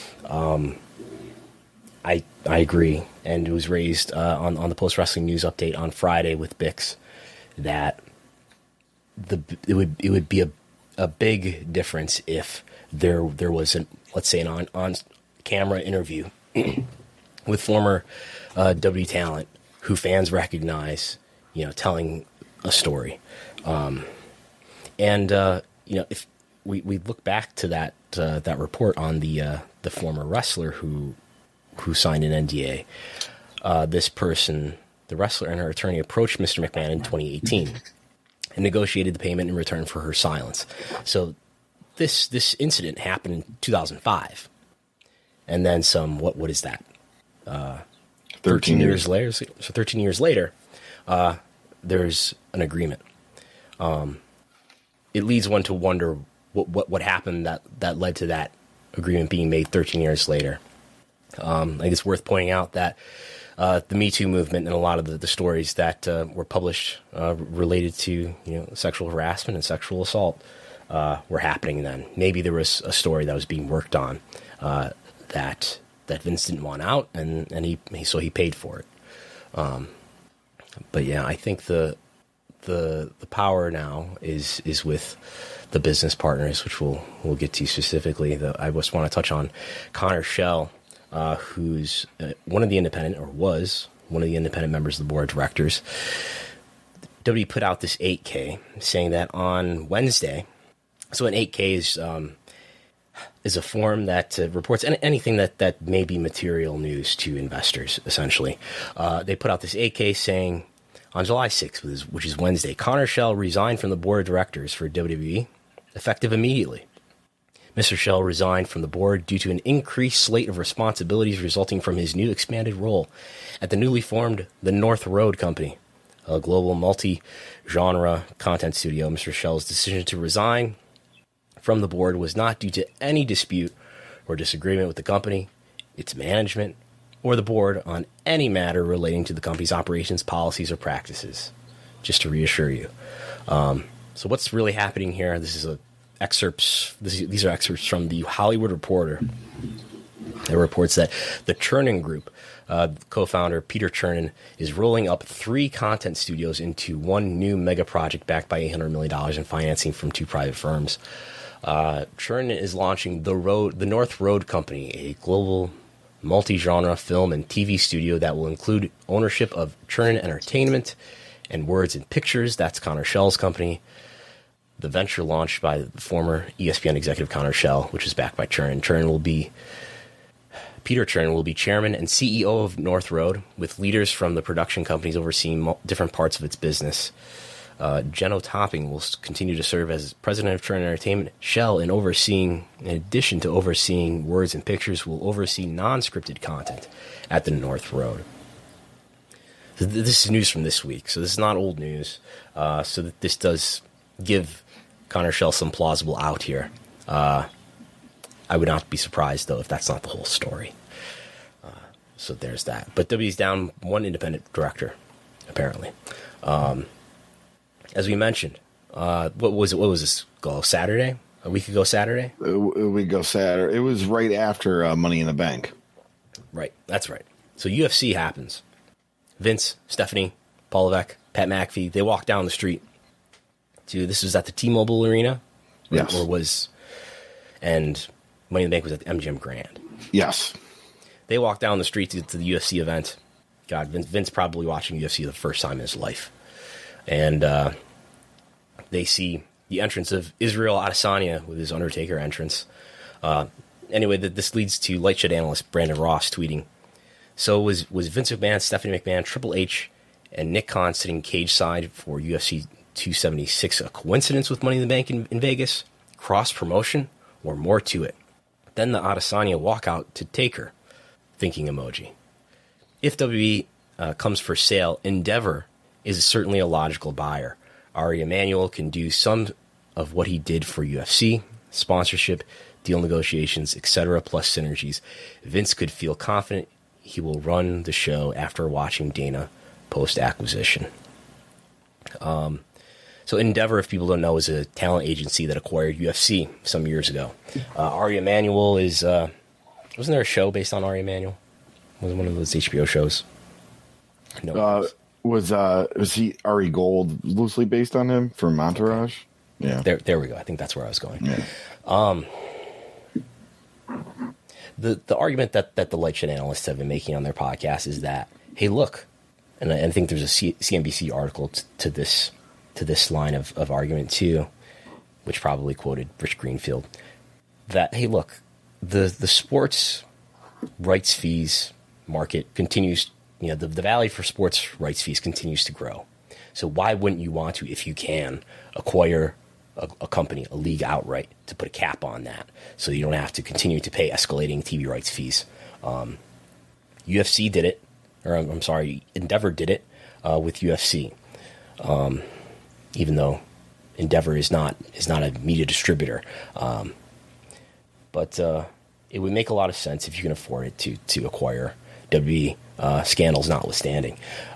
I agree. And it was raised on the Post Wrestling News Update on Friday with Bix that it would be a big difference if there was let's say an on camera interview with former W talent who fans recognize, telling a story. If we look back to that report on the former wrestler who signed an NDA, this person, the wrestler and her attorney, approached Mr. McMahon in 2018 and negotiated the payment in return for her silence. So this incident happened in 2005, and then some. What is that? 13 years later. So 13 years later, there's an agreement. It leads one to wonder what happened that led to that agreement being made 13 years later. I think it's worth pointing out that the Me Too movement and a lot of the stories that were published related to sexual harassment and sexual assault were happening then. Maybe there was a story that was being worked on that Vince didn't want out, and he paid for it. But yeah, I think the power now is with the business partners, which we'll get to specifically. I just want to touch on Connor Schell, who's one of the independent, or was one of the independent members of the board of directors. WWE put out this 8K saying that on Wednesday. So an 8K is a form that reports anything that may be material news to investors, essentially. They put out this 8K saying on July 6th, which is Wednesday, Connor Schell resigned from the board of directors for WWE, effective immediately. Mr. Schell resigned from the board due to an increased slate of responsibilities resulting from his new expanded role at the newly formed The North Road Company, a global multi-genre content studio. Mr. Schell's decision to resign from the board was not due to any dispute or disagreement with the company, its management, or the board on any matter relating to the company's operations, policies, or practices. Just to reassure you. So what's really happening here? These are excerpts from the Hollywood Reporter. It reports that the Chernin Group, co-founder Peter Chernin, is rolling up 3 content studios into one new mega project backed by $800 million in financing from 2 private firms. Chernin is launching the North Road Company, a global multi-genre film and TV studio that will include ownership of Chernin Entertainment and Words and Pictures. That's Connor Schell's company. The venture launched by the former ESPN executive Connor Schell, which is backed by Chernin. Peter Chernin will be chairman and CEO of North Road, with leaders from the production companies overseeing different parts of its business. Jenno Topping will continue to serve as president of Chernin Entertainment. Schell, in addition to overseeing Words and Pictures, will oversee non-scripted content at the North Road. So this is news from this week, so this is not old news. So that this does give Connor Schell some plausible out here. I would not be surprised, though, if that's not the whole story. So there's that. But WWE's down one independent director, apparently. As we mentioned, what was this? Saturday? A week ago Saturday? A week ago Saturday. It was right after Money in the Bank. Right, that's right. So UFC happens. Vince, Stephanie, Paul Levesque, Pat McAfee, they walk down the street this was at the T-Mobile Arena? Yes. And Money in the Bank was at the MGM Grand. Yes. They walk down the street to the UFC event. God, Vince probably watching UFC the first time in his life. And they see the entrance of Israel Adesanya with his Undertaker entrance. Anyway, this leads to Light Shed analyst Brandon Ross tweeting, "So was Vince McMahon, Stephanie McMahon, Triple H, and Nick Khan sitting cage side for UFC 276 a coincidence with Money in the Bank in Vegas? Cross-promotion? Or more to it?" Then the Adesanya walkout to Taker, thinking emoji. If WWE comes for sale, Endeavor is certainly a logical buyer. Ari Emanuel can do some of what he did for UFC, sponsorship, deal negotiations, etc., plus synergies. Vince could feel confident he will run the show after watching Dana post-acquisition. So Endeavor, if people don't know, is a talent agency that acquired UFC some years ago. Ari Emanuel is... wasn't there a show based on Ari Emanuel? Was one of those HBO shows? No. Was he Ari Gold loosely based on him from Entourage? Yeah. There we go. I think that's where I was going. Yeah. The argument that the Light Shed analysts have been making on their podcast is that, hey, look, and I think there's a CNBC article to this line of argument too, which probably quoted Rich Greenfield, that, hey, look, the sports rights fees market continues, the value for sports rights fees continues to grow. So why wouldn't you want to, if you can, acquire a company, a league outright, to put a cap on that so you don't have to continue to pay escalating TV rights fees? UFC did it, or I'm sorry, Endeavor did it with UFC. Even though Endeavor is not a media distributor. But it would make a lot of sense if you can afford it to acquire WWE, scandals notwithstanding.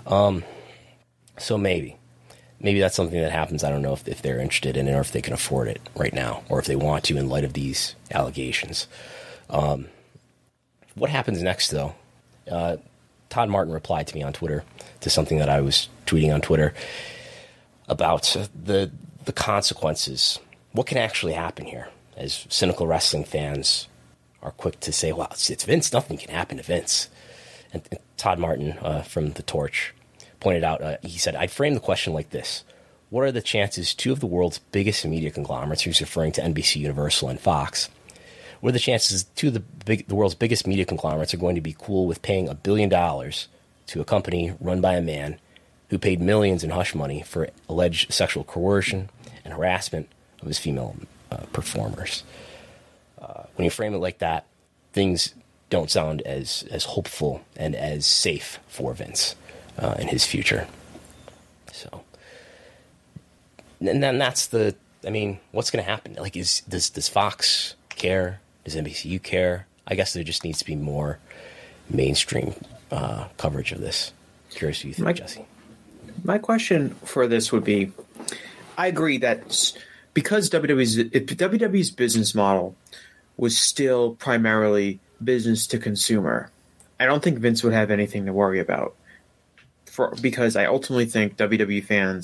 So maybe that's something that happens. I don't know if they're interested in it or if they can afford it right now or if they want to in light of these allegations. What happens next, though? Todd Martin replied to me on Twitter to something that I was tweeting on Twitter about the consequences. What can actually happen here? As cynical wrestling fans are quick to say, well, it's Vince. Nothing can happen to Vince. And Todd Martin from The Torch pointed out, he said, I'd frame the question like this. What are the chances two of the world's biggest media conglomerates, he's referring to NBC, Universal, and Fox, what are the chances two of the world's biggest media conglomerates are going to be cool with paying $1 billion to a company run by a man who paid millions in hush money for alleged sexual coercion and harassment of his female performers? When you frame it like that, things don't sound as hopeful and as safe for Vince in his future. So, and then that's what's going to happen? Like, does Fox care? Does NBCU care? I guess there just needs to be more mainstream coverage of this. Curious what you think, Jesse. My question for this would be, I agree that because WWE's business model was still primarily business to consumer, I don't think Vince would have anything to worry about. Because I ultimately think WWE fans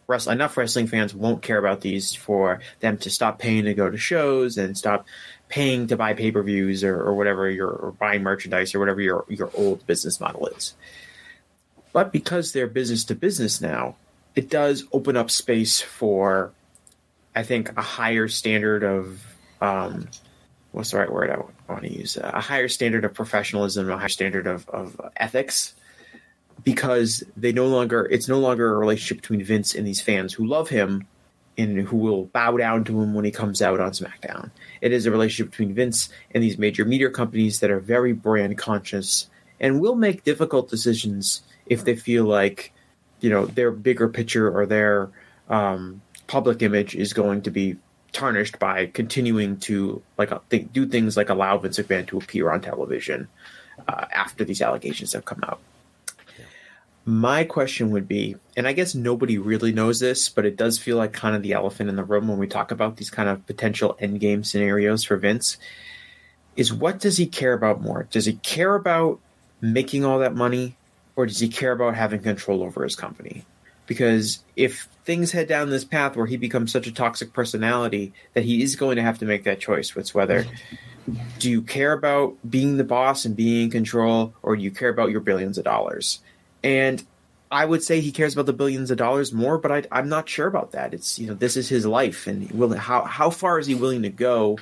enough wrestling fans won't care about these for them to stop paying to go to shows and stop paying to buy pay-per-views or whatever or buying merchandise or whatever your old business model is. But because they're business to business now, it does open up space for, I think, a higher standard of what's the right word I want to use? A higher standard of professionalism, a higher standard of ethics, because it's no longer a relationship between Vince and these fans who love him and who will bow down to him when he comes out on SmackDown. It is a relationship between Vince and these major media companies that are very brand conscious and will make difficult decisions if they feel like, their bigger picture or their public image is going to be tarnished by continuing to do things like allow Vince McMahon to appear on television after these allegations have come out. My question would be, and I guess nobody really knows this, but it does feel like kind of the elephant in the room when we talk about these kind of potential endgame scenarios for Vince, is what does he care about more? Does he care about making all that money, or does he care about having control over his company? Because if things head down this path where he becomes such a toxic personality that he is going to have to make that choice, with whether do you care about being the boss and being in control, or do you care about your billions of dollars? And I would say he cares about the billions of dollars more, but I'm not sure about that. It's, this is his life, and how far is he willing to go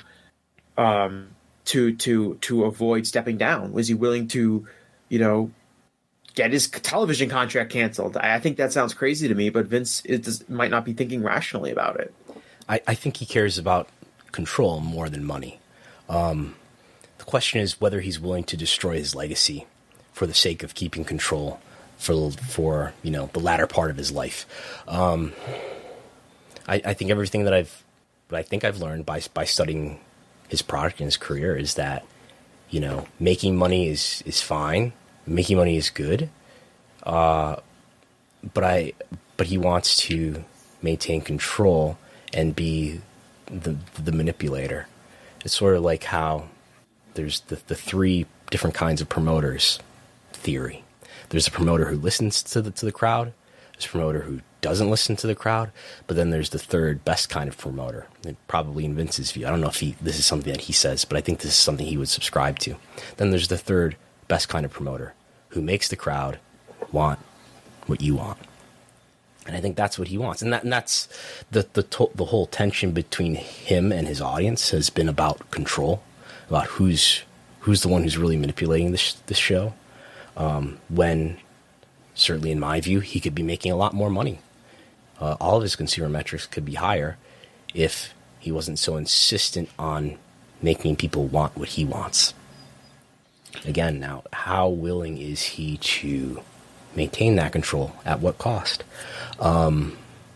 to avoid stepping down? Was he willing to, get his television contract canceled? I think that sounds crazy to me, but Vince might not be thinking rationally about it. I think he cares about control more than money. The question is whether he's willing to destroy his legacy for the sake of keeping control for the latter part of his life. I think everything that I've learned by studying his product and his career is that making money is fine, making money is good, but he wants to maintain control and be the manipulator. It's sort of like how there's the three different kinds of promoters theory. There's a promoter who listens to the crowd. There's a promoter who doesn't listen to the crowd. But then there's the third best kind of promoter, probably in Vince's view. I don't know if this is something that he says, but I think this is something he would subscribe to. Then there's the third best kind of promoter who makes the crowd want what you want. And I think that's what he wants. And that's the whole tension between him and his audience has been about control, about who's the one who's really manipulating this show. When, certainly in my view, he could be making a lot more money. All of his consumer metrics could be higher if he wasn't so insistent on making people want what he wants. Again, now, how willing is he to maintain that control? At what cost? That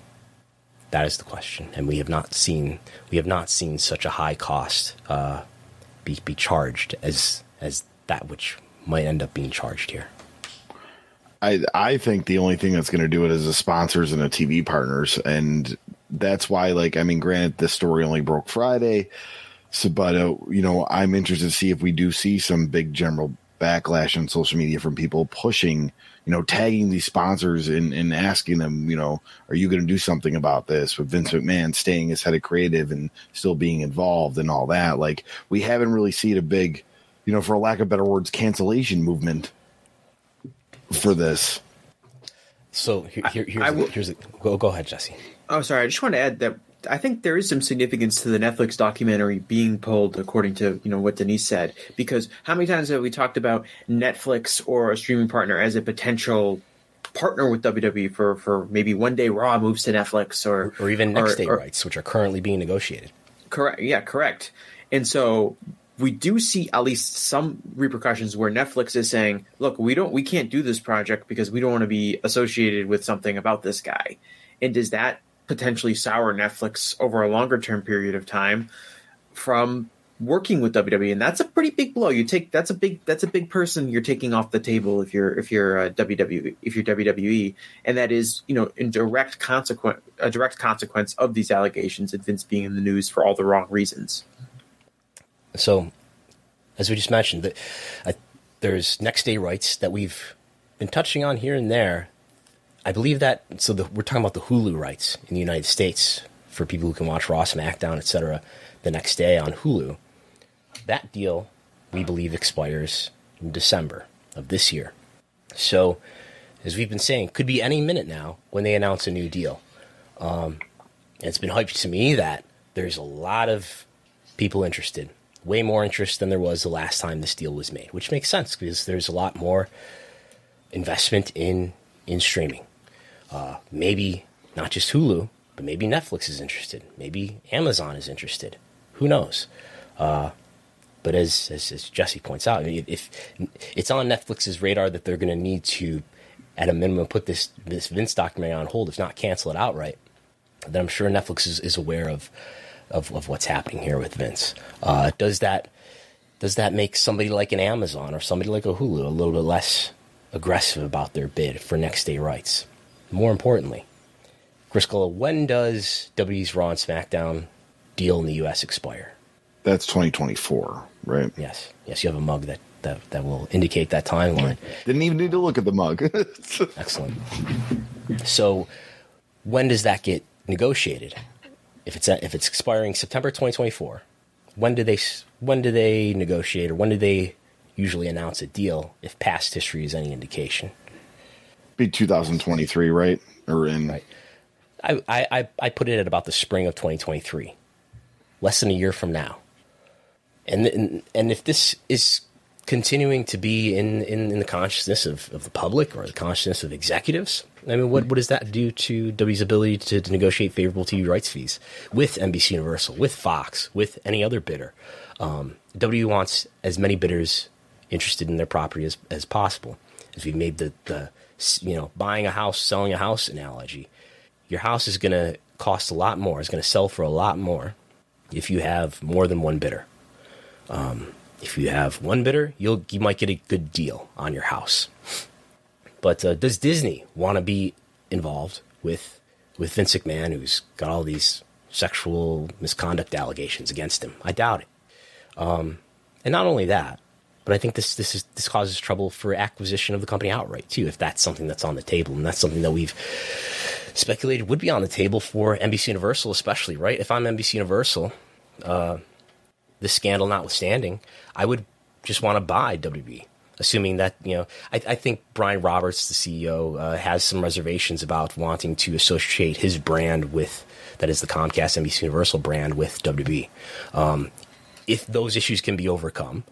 is the question, and we have not seen such a high cost be charged as that which might end up being charged here. I think the only thing that's going to do it is the sponsors and the TV partners, and that's why, granted, this story only broke Friday, but I'm interested to see if we do see some big general backlash on social media from people pushing, tagging these sponsors and asking them, are you going to do something about this, with Vince McMahon staying as head of creative and still being involved and all that. We haven't really seen a big, for lack of better words, cancellation movement for this. So go ahead, Jesse. Oh, sorry. I just want to add that I think there is some significance to the Netflix documentary being pulled, according to what Denise said. Because how many times have we talked about Netflix or a streaming partner as a potential partner with WWE for maybe one day Raw moves to Netflix or even next day rights, which are currently being negotiated. Correct. Yeah, correct. And so we do see at least some repercussions where Netflix is saying, look, we can't do this project because we don't want to be associated with something about this guy. And does that potentially sour Netflix over a longer term period of time from working with WWE? And that's a pretty big blow. That's a big person you're taking off the table if you're WWE, and that is, a direct consequence of these allegations and Vince being in the news for all the wrong reasons. So, as we just mentioned, there's next day rights that we've been touching on here and there. I believe that, so we're talking about the Hulu rights in the United States for people who can watch Raw, SmackDown, etc. the next day on Hulu. That deal, we believe, expires in December of this year. So, as we've been saying, could be any minute now when they announce a new deal. And it's been hyped to me that there's a lot of people interested, way more interest than there was the last time this deal was made, which makes sense because there's a lot more investment in streaming. Maybe not just Hulu, but maybe Netflix is interested. Maybe Amazon is interested. Who knows? But as Jesse points out, if it's on Netflix's radar that they're going to need to, at a minimum, put this Vince documentary on hold, if not cancel it outright, then I'm sure Netflix is aware of what's happening here with Vince. Does that make somebody like an Amazon or somebody like a Hulu a little bit less aggressive about their bid for next day rights? More importantly, Griscola, when does WWE's Raw and SmackDown deal in the U.S. expire? That's 2024, right? Yes, you have a mug that will indicate that timeline. Didn't even need to look at the mug. Excellent. So, when does that get negotiated? If it's expiring September 2024, when do they negotiate, or when do they usually announce a deal? If past history is any indication, be 2023, right? Or in right. I put it at about the spring of 2023, less than a year from now. And if this is continuing to be in the consciousness of the public or the consciousness of executives, I mean, what does that do to WWE's ability to negotiate favorable TV rights fees with NBC Universal, with Fox, with any other bidder? WWE wants as many bidders interested in their property as possible. As we made the buying a house, selling a house analogy, your house is going to cost a lot more. It's going to sell for a lot more if you have more than one bidder. If you have one bidder, you might get a good deal on your house. But does Disney want to be involved with Vince McMahon, who's got all these sexual misconduct allegations against him? I doubt it. And not only that, but I think this causes trouble for acquisition of the company outright too, if that's something that's on the table, and that's something that we've speculated would be on the table for NBC Universal, especially, right? If I'm NBC Universal, this scandal notwithstanding, I would just want to buy WWE, assuming that, I think Brian Roberts, the CEO, has some reservations about wanting to associate his brand with, that is the Comcast NBC Universal brand, with WWE. If those issues can be overcome,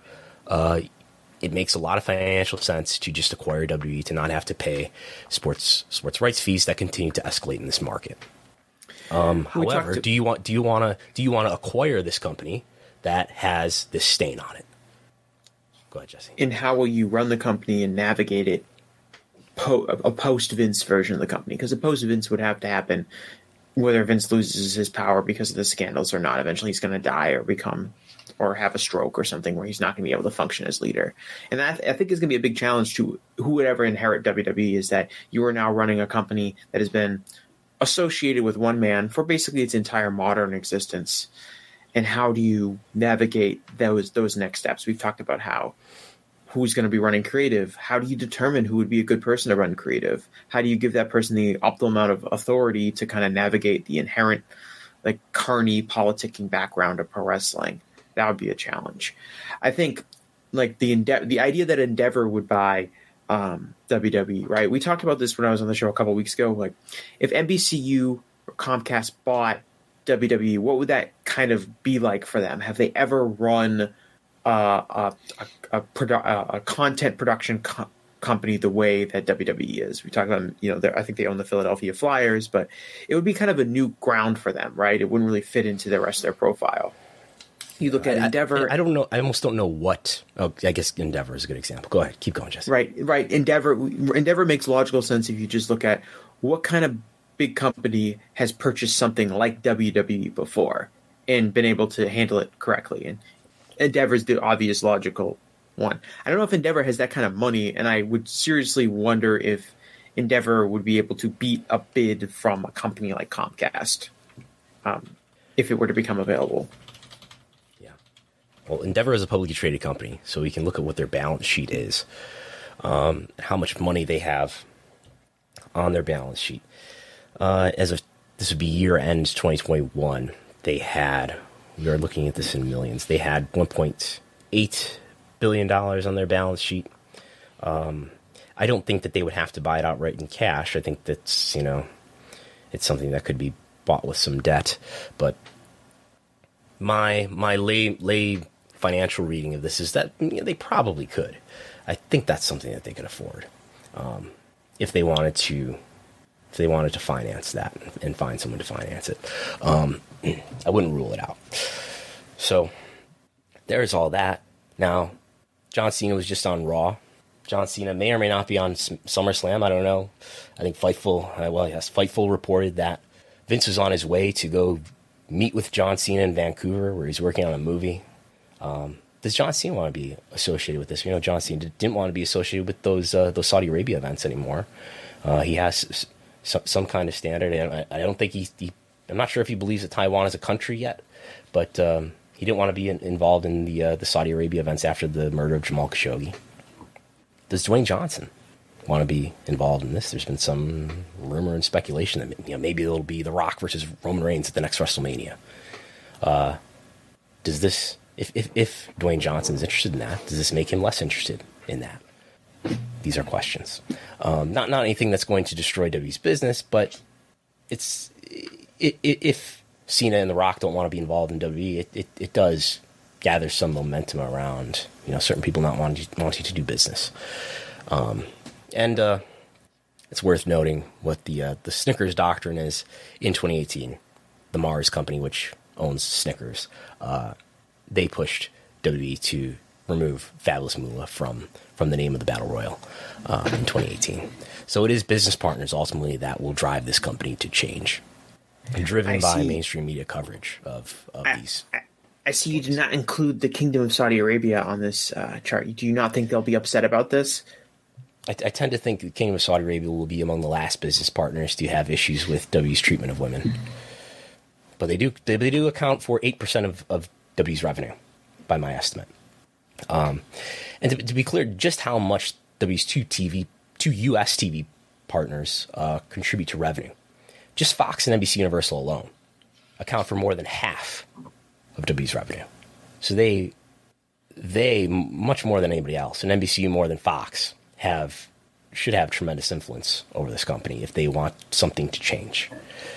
it makes a lot of financial sense to just acquire WWE, to not have to pay sports rights fees that continue to escalate in this market. However, do you want to acquire this company that has this stain on it? Go ahead, Jesse. And how will you run the company and navigate it a post-Vince version of the company? Because a post-Vince would have to happen whether Vince loses his power because of the scandals or not. Eventually he's going to die or have a stroke or something where he's not going to be able to function as leader. And that, I think, is going to be a big challenge to who would ever inherit WWE, is that you are now running a company that has been associated with one man for basically its entire modern existence. And how do you navigate those next steps? We've talked about who's going to be running creative. How do you determine who would be a good person to run creative? How do you give that person the optimal amount of authority to kind of navigate the inherent, like, carny politicking background of pro wrestling? That would be a challenge. I think, like, the idea that Endeavor would buy WWE, right? We talked about this when I was on the show a couple of weeks ago. Like, if NBCU or Comcast bought WWE, what would that kind of be like for them? Have they ever run a content production company the way that WWE is? We talk about, I think they own the Philadelphia Flyers, but it would be kind of a new ground for them, right? It wouldn't really fit into the rest of their profile. You look at Endeavor. I don't know. I almost don't know what. Oh, I guess Endeavor is a good example. Go ahead. Keep going, Jesse. Right. Endeavor makes logical sense if you just look at what kind of big company has purchased something like WWE before and been able to handle it correctly. And Endeavor's the obvious logical one. I don't know if Endeavor has that kind of money, and I would seriously wonder if Endeavor would be able to beat a bid from a company like Comcast if it were to become available. Yeah. Well, Endeavor is a publicly traded company, so we can look at what their balance sheet is, how much money they have on their balance sheet. As of this would be year end 2021, we are looking at this in millions. They had $1.8 billion on their balance sheet. I don't think that they would have to buy it outright in cash. I think that's, it's something that could be bought with some debt. But my lay financial reading of this is that they probably could. I think that's something that they could afford if they wanted to. If they wanted to finance that and find someone to finance it, I wouldn't rule it out. So there's all that. Now, John Cena was just on Raw. John Cena may or may not be on SummerSlam. I don't know. I think Fightful reported that Vince was on his way to go meet with John Cena in Vancouver, where he's working on a movie. Does John Cena want to be associated with this? John Cena didn't want to be associated with those Saudi Arabia events anymore. He has some kind of standard, and I don't think I'm not sure if he believes that Taiwan is a country yet, but he didn't want to be involved in the Saudi Arabia events after the murder of Jamal Khashoggi. Does Dwayne Johnson want to be involved in this? There's been some rumor and speculation that maybe it'll be The Rock versus Roman Reigns at the next WrestleMania. Does this, if Dwayne Johnson is interested in that, does this make him less interested in that? These are questions. Not anything that's going to destroy WWE's business, but if Cena and The Rock don't want to be involved in WWE, it does gather some momentum around certain people not wanting to do business. And it's worth noting what the Snickers doctrine is in 2018. The Mars company, which owns Snickers, they pushed WWE to remove Fabulous Moolah from the name of the Battle Royal in 2018. So it is business partners ultimately that will drive this company to change, and driven by mainstream media coverage of these. I see you did not include the Kingdom of Saudi Arabia on this chart. Do you not think they'll be upset about this? I tend to think the Kingdom of Saudi Arabia will be among the last business partners to have issues with WWE's treatment of women. But they do account for 8% of WWE's revenue, by my estimate. And to be clear, just how much WWE's two U.S. TV partners contribute to revenue, just Fox and NBC Universal alone account for more than half of WWE's revenue. So they much more than anybody else, and NBC more than Fox, should have tremendous influence over this company if they want something to change.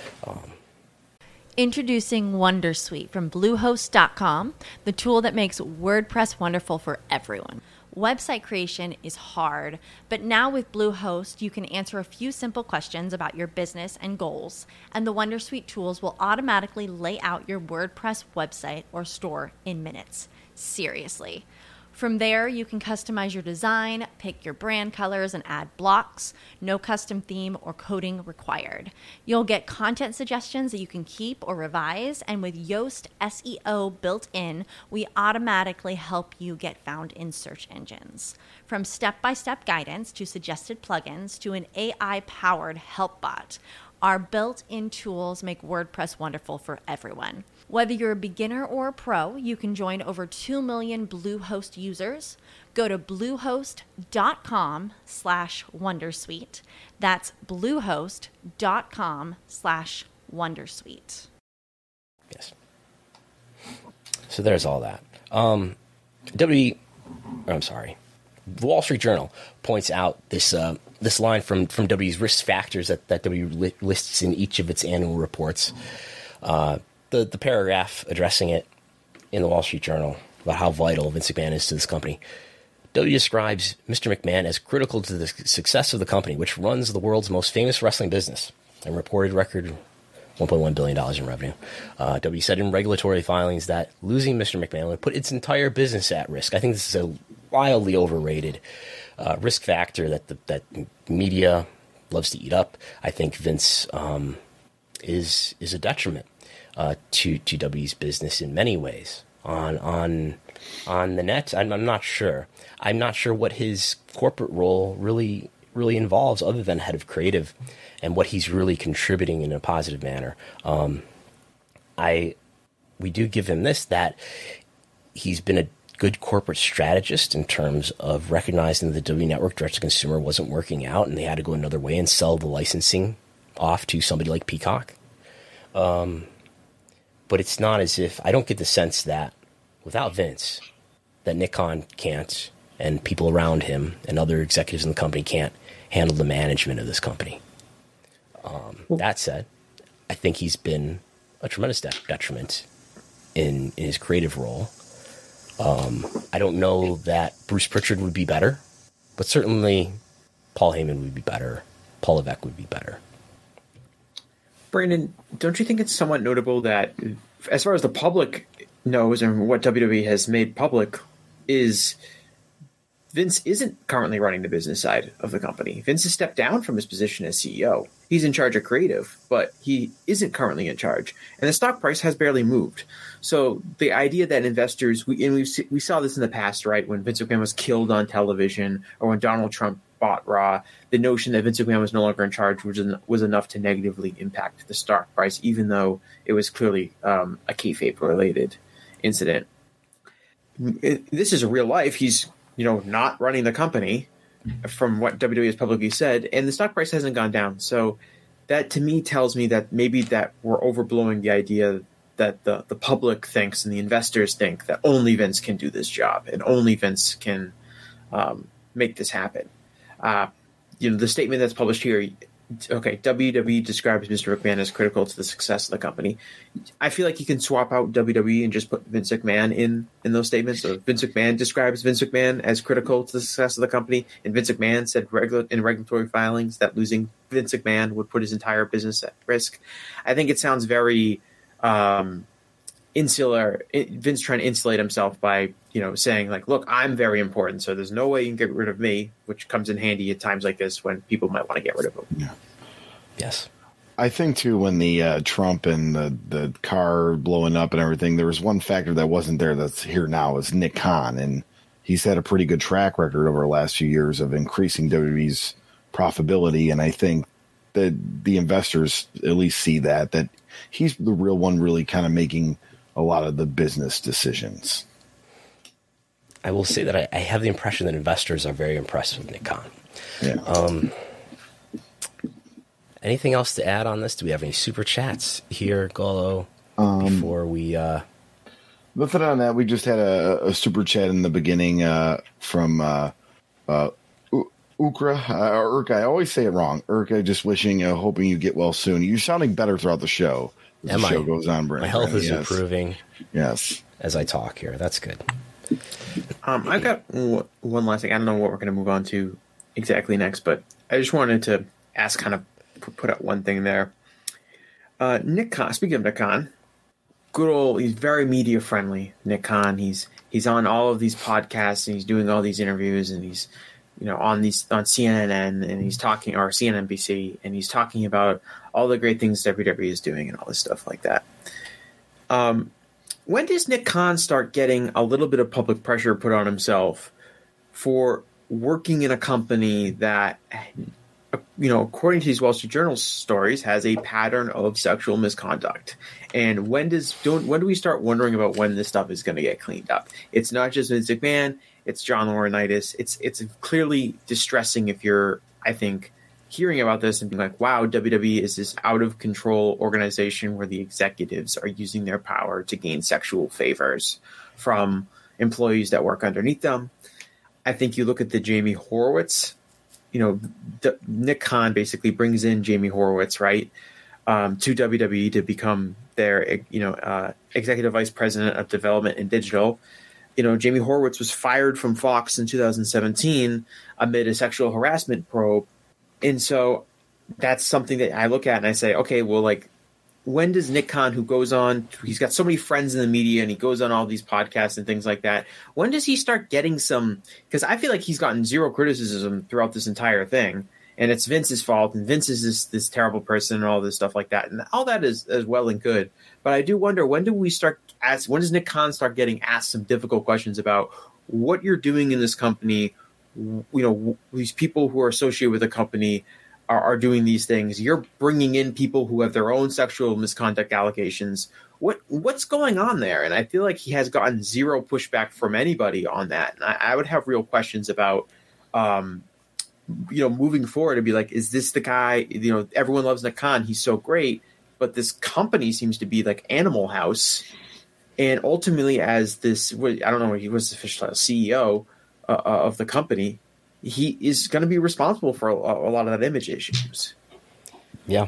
Introducing Wondersuite from Bluehost.com, the tool that makes WordPress wonderful for everyone. Website creation is hard, but now with Bluehost, you can answer a few simple questions about your business and goals, and the Wondersuite tools will automatically lay out your WordPress website or store in minutes. Seriously. From there, you can customize your design, pick your brand colors, and add blocks. No custom theme or coding required. You'll get content suggestions that you can keep or revise, and with Yoast SEO built in, we automatically help you get found in search engines. From step-by-step guidance to suggested plugins to an AI-powered help bot, our built-in tools make WordPress wonderful for everyone. Whether you're a beginner or a pro, you can join over 2 million Bluehost users. Go to bluehost.com/wondersuite. That's bluehost.com/wondersuite. Yes. So there's all that. The Wall Street Journal points out this line from WWE's risk factors that WWE lists in each of its annual reports. The paragraph addressing it in the Wall Street Journal about how vital Vince McMahon is to this company. WWE describes Mr. McMahon as critical to the success of the company, which runs the world's most famous wrestling business, and reported record $1.1 billion in revenue. WWE said in regulatory filings that losing Mr. McMahon would put its entire business at risk. I think this is a wildly overrated risk factor that media loves to eat up. I think Vince is a detriment to WWE's business in many ways. On the net, I'm not sure. I'm not sure what his corporate role really involves, other than head of creative, and what he's really contributing in a positive manner. We do give him this, that he's been a good corporate strategist in terms of recognizing that the WWE Network direct-to-consumer wasn't working out and they had to go another way and sell the licensing off to somebody like Peacock. But it's not as if – I don't get the sense that without Vince, that Nick Khan can't and people around him and other executives in the company can't handle the management of this company. That said, I think he's been a tremendous detriment in his creative role. I don't know that Bruce Pritchard would be better, but certainly Paul Heyman would be better. Paul Levesque would be better. Brandon, don't you think it's somewhat notable that as far as the public knows and what WWE has made public is Vince isn't currently running the business side of the company. Vince has stepped down from his position as CEO. He's in charge of creative, but he isn't currently in charge. And the stock price has barely moved. So the idea that investors, we saw this in the past, right, when Vince McMahon was killed on television or when Donald Trump bought Raw, the notion that Vince McMahon was no longer in charge was enough to negatively impact the stock price, even though it was clearly a kayfabe-related incident. This is a real life. He's not running the company from what WWE has publicly said, and the stock price hasn't gone down. So that to me tells me that maybe that we're overblowing the idea that the public thinks and the investors think that only Vince can do this job and only Vince can make this happen. The statement that's published here, okay, WWE describes Mr. McMahon as critical to the success of the company. I feel like you can swap out WWE and just put Vince McMahon in those statements. So Vince McMahon describes Vince McMahon as critical to the success of the company, and Vince McMahon said in regulatory filings that losing Vince McMahon would put his entire business at risk. I think it sounds very insular. Vince trying to insulate himself by saying like, look, I'm very important, so there's no way you can get rid of me, which comes in handy at times like this when people might want to get rid of him. Yeah. Yes. I think too, when the Trump and the car blowing up and everything, there was one factor that wasn't there that's here now is Nick Khan, and he's had a pretty good track record over the last few years of increasing WWE's profitability, and I think that the investors at least see that he's the real one really kind of making a lot of the business decisions. I will say that I have the impression that investors are very impressed with Nick Khan. Yeah. Anything else to add on this? Do we have any super chats here, Golo, before we... Nothing on that. We just had a super chat in the beginning from Ukra. Urka, I always say it wrong. Urka, just wishing, hoping you get well soon. You're sounding better throughout the show. As the show goes on, Brandon. My health is improving. Yes. As I talk here. That's good. I've got one last thing. I don't know what we're going to move on to exactly next, but I just wanted to ask, kind of put out one thing there. Nick Khan, speaking of Nick Khan, he's very media friendly. Nick Khan, he's on all of these podcasts and he's doing all these interviews and he's on CNN and he's talking, or CNNBC, and he's talking about all the great things WWE is doing and all this stuff like that. When does Nick Khan start getting a little bit of public pressure put on himself for working in a company that, according to these Wall Street Journal stories, has a pattern of sexual misconduct? And when do we start wondering about when this stuff is going to get cleaned up? It's not just Vince McMahon. It's John Laurinaitis. It's clearly distressing if you're, I think, hearing about this and being like, wow, WWE is this out of control organization where the executives are using their power to gain sexual favors from employees that work underneath them. I think you look at the Jamie Horowitz, Nick Khan basically brings in Jamie Horowitz, right, to WWE to become their, executive vice president of development and digital. Jamie Horowitz was fired from Fox in 2017 amid a sexual harassment probe. And so that's something that I look at and I say, okay, well, like, when does Nick Khan, who goes on, he's got so many friends in the media and he goes on all these podcasts and things like that, when does he start getting some, because I feel like he's gotten zero criticism throughout this entire thing, and it's Vince's fault, and Vince is this terrible person and all this stuff like that, and all that is well and good. But I do wonder, when does Nick Khan start getting asked some difficult questions about what you're doing in this company? These people who are associated with the company are doing these things. You're bringing in people who have their own sexual misconduct allegations. what's going on there? And I feel like he has gotten zero pushback from anybody on that. And I would have real questions about, moving forward to be like, is this the guy, everyone loves Nick Khan. He's so great, but this company seems to be like Animal House. And ultimately as this, I don't know, he was the official CEO of the company. He is going to be responsible for a lot of that image issues. Yeah.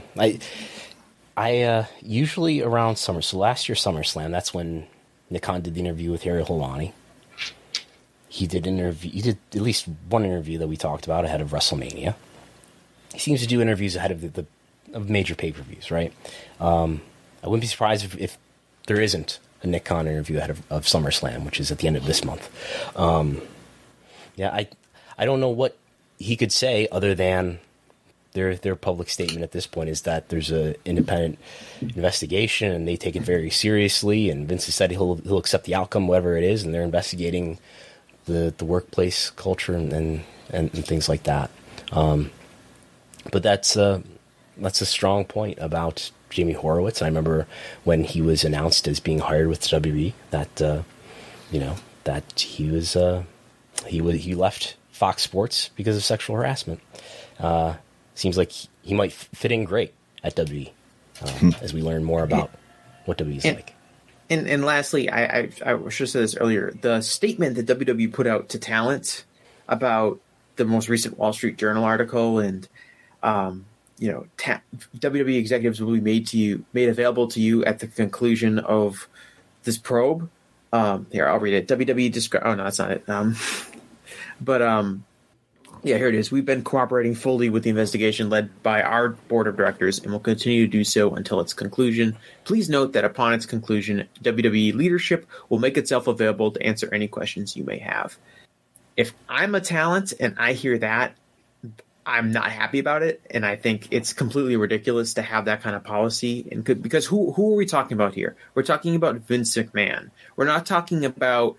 I usually around summer. So last year, SummerSlam, that's when Nick Khan did the interview with Ariel Helwani. He did at least one interview that we talked about ahead of WrestleMania. He seems to do interviews ahead of of major pay-per-views, right? I wouldn't be surprised if there isn't a Nick Khan interview ahead of SummerSlam, which is at the end of this month. I don't know what he could say other than their public statement at this point is that there's an independent investigation and they take it very seriously. And Vince has said he'll accept the outcome, whatever it is, and they're investigating the workplace culture and things like that. But that's a strong point about Jamie Horowitz. And I remember when he was announced as being hired with WWE that that he left Fox Sports because of sexual harassment. Seems like he might fit in great at WWE as we learn more about what WWE's like. And lastly, I should have said this earlier. The statement that WWE put out to talent about the most recent Wall Street Journal article and WWE executives will be made available to you at the conclusion of this probe. Here, I'll read it. WWE oh no, that's not it. Yeah, here it is. We've been cooperating fully with the investigation led by our board of directors and will continue to do so until its conclusion. Please note that upon its conclusion, WWE leadership will make itself available to answer any questions you may have. If I'm a talent and I hear that, I'm not happy about it, and I think it's completely ridiculous to have that kind of policy. And because who are we talking about here? We're talking about Vince McMahon. We're not talking about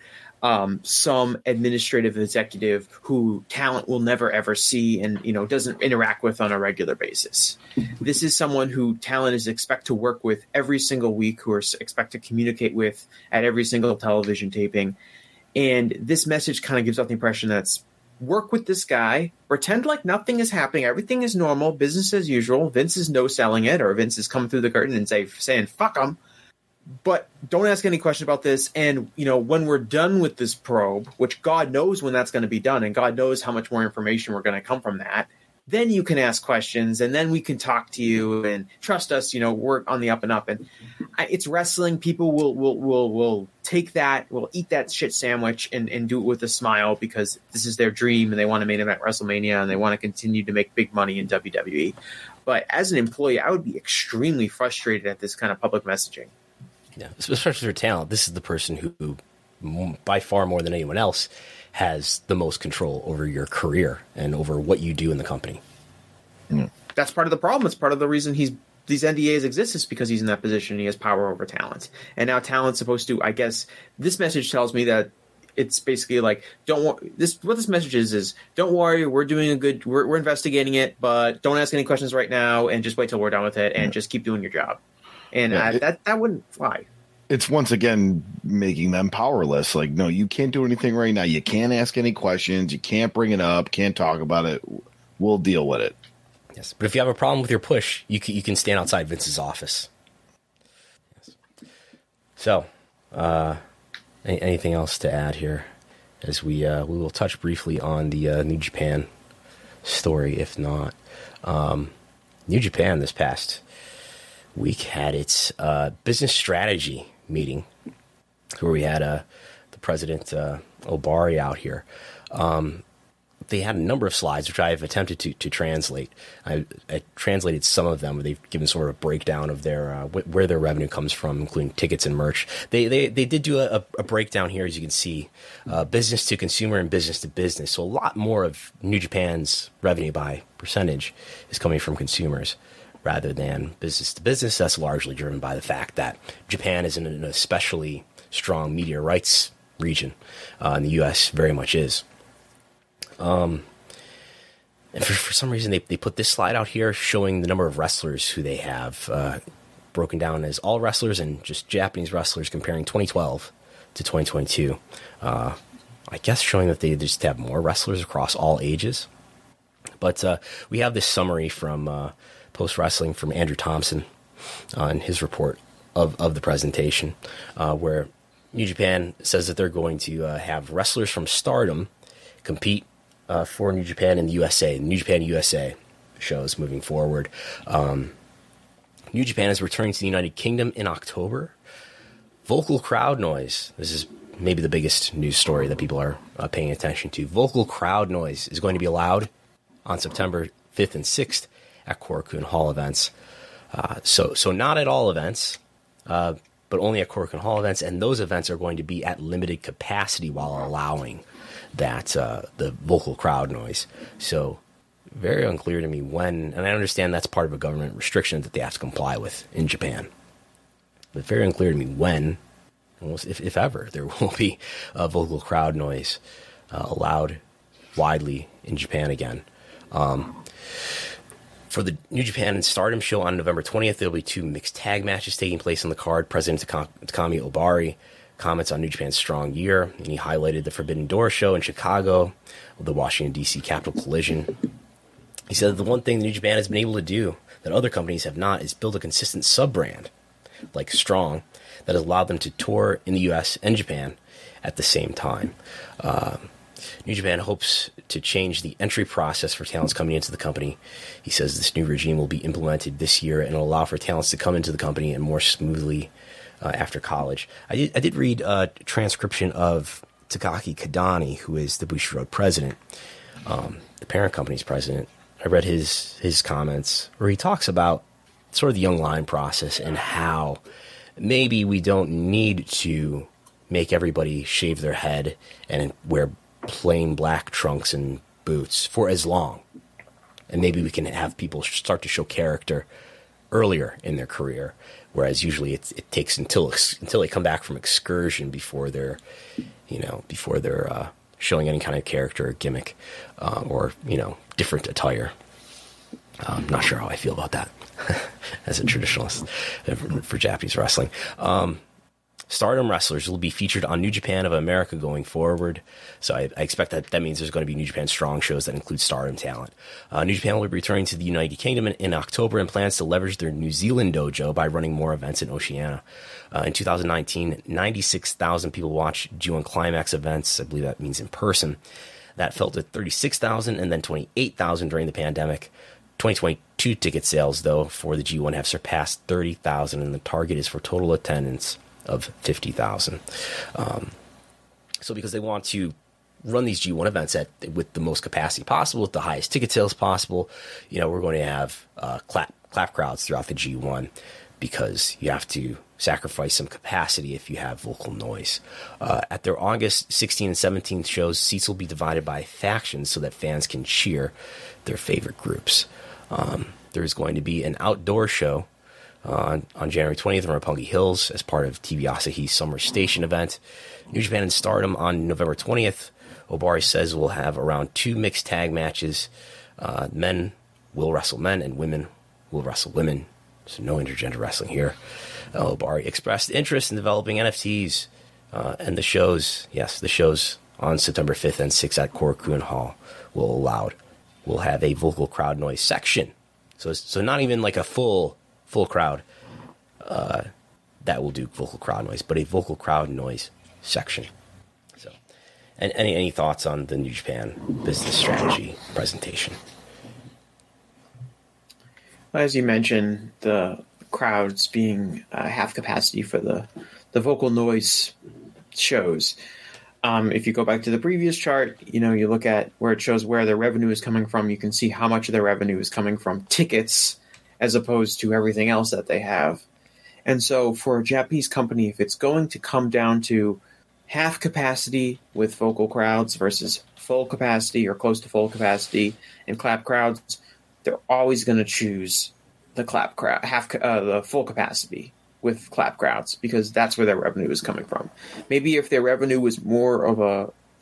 some administrative executive who talent will never ever see and doesn't interact with on a regular basis. This is someone who talent is expect to work with every single week, who are expect to communicate with at every single television taping. And this message kind of gives out the impression that's work with this guy, pretend like nothing is happening, everything is normal, business as usual. Vince is no selling it, or Vince is coming through the curtain and saying fuck them. But don't ask any question about this. And, when we're done with this probe, which God knows when that's going to be done, and God knows how much more information we're going to come from that, then you can ask questions, and then we can talk to you and trust us, we're on the up and up. And it's wrestling. People will take that, will eat that shit sandwich and do it with a smile because this is their dream and they want to main event WrestleMania and they want to continue to make big money in WWE. But as an employee, I would be extremely frustrated at this kind of public messaging. Yeah, especially for talent. This is the person who, by far more than anyone else, has the most control over your career and over what you do in the company. Mm. That's part of the problem. It's part of the reason these NDAs exist is because he's in that position. He has power over talent. And now talent's supposed to, I guess, this message tells me that it's basically like, what this message is don't worry, we're investigating it, but don't ask any questions right now and just wait till we're done with it and just keep doing your job. And that wouldn't fly. It's once again making them powerless. Like, no, you can't do anything right now. You can't ask any questions. You can't bring it up. Can't talk about it. We'll deal with it. Yes, but if you have a problem with your push, you can stand outside Vince's office. Yes. So, anything else to add here? As we will touch briefly on the New Japan story. If not, New Japan this past week had its business strategy meeting, where we had the president Obari out here. They had a number of slides, which I have attempted to translate. I translated some of them, where they've given sort of a breakdown of their where their revenue comes from, including tickets and merch. They did do a breakdown here, as you can see, business to consumer and business to business. So a lot more of New Japan's revenue by percentage is coming from consumers rather than business to business. That's largely driven by the fact that Japan is in an especially strong media rights region, and the U.S. very much is. And for some reason, they put this slide out here showing the number of wrestlers who they have broken down as all wrestlers and just Japanese wrestlers, comparing 2012 to 2022. I guess showing that they just have more wrestlers across all ages. But we have this summary from Post Wrestling from Andrew Thompson on his report of the presentation, where New Japan says that they're going to have wrestlers from Stardom compete for New Japan in the USA, New Japan USA shows moving forward. New Japan is returning to the United Kingdom in October. Vocal crowd noise. This is maybe the biggest news story that people are paying attention to. Vocal crowd noise is going to be allowed on September 5th and 6th at Korakuen Hall events. So not at all events, but only at Korakuen Hall events, and those events are going to be at limited capacity while allowing that the vocal crowd noise. So very unclear to me when, and I understand that's part of a government restriction that they have to comply with in Japan. But very unclear to me when, if ever, there will be a vocal crowd noise allowed widely in Japan again. For the New Japan and Stardom show on November 20th, there will be 2 mixed tag matches taking place on the card. President Takami Obari comments on New Japan's strong year, and he highlighted the Forbidden Door show in Chicago, the Washington, D.C. Capital Collision. He said that the one thing New Japan has been able to do that other companies have not is build a consistent sub-brand, like Strong, that has allowed them to tour in the U.S. and Japan at the same time. New Japan hopes to change the entry process for talents coming into the company. He says this new regime will be implemented this year and will allow for talents to come into the company and more smoothly after college. I did read a transcription of Takaki Kadani, who is the Bushiroad president, the parent company's president. I read his comments where he talks about sort of the young line process and how maybe we don't need to make everybody shave their head and wear plain black trunks and boots for as long. And maybe we can have people start to show character earlier in their career, whereas usually it takes until they come back from excursion before they're showing any kind of character or gimmick or different attire. I'm not sure how I feel about that as a traditionalist for Japanese wrestling. Stardom wrestlers will be featured on New Japan of America going forward. So I expect that means there's going to be New Japan Strong shows that include Stardom talent. New Japan will be returning to the United Kingdom in October and plans to leverage their New Zealand dojo by running more events in Oceania. In 2019, 96,000 people watched G1 Climax events. I believe that means in person. That fell to 36,000 and then 28,000 during the pandemic. 2022 ticket sales, though, for the G1 have surpassed 30,000, and the target is for total attendance of 50,000. So because they want to run these G1 events with the most capacity possible, with the highest ticket sales possible, we're going to have clap crowds throughout the G1 because you have to sacrifice some capacity if you have vocal noise. At their August 16th and 17th shows, seats will be divided by factions so that fans can cheer their favorite groups. There's going to be an outdoor show on January 20th in Roppongi Hills as part of TV Asahi's Summer Station event. New Japan and Stardom on November 20th. Obari says we'll have around 2 mixed tag matches. Men will wrestle men and women will wrestle women. So no intergender wrestling here. Obari expressed interest in developing NFTs and the shows on September 5th and 6th at Korakuen Hall will have a vocal crowd noise section. So not even like a full crowd that will do vocal crowd noise, but a vocal crowd noise section. So, and any thoughts on the New Japan business strategy presentation? As you mentioned, the crowds being half capacity for the vocal noise shows. If you go back to the previous chart, you look at where it shows where their revenue is coming from. You can see how much of their revenue is coming from tickets as opposed to everything else that they have. And so for a Japanese company, if it's going to come down to half capacity with vocal crowds versus full capacity or close to full capacity and clap crowds, they're always going to choose the clap crowd, the full capacity with clap crowds, because that's where their revenue is coming from. Maybe if their revenue was more of a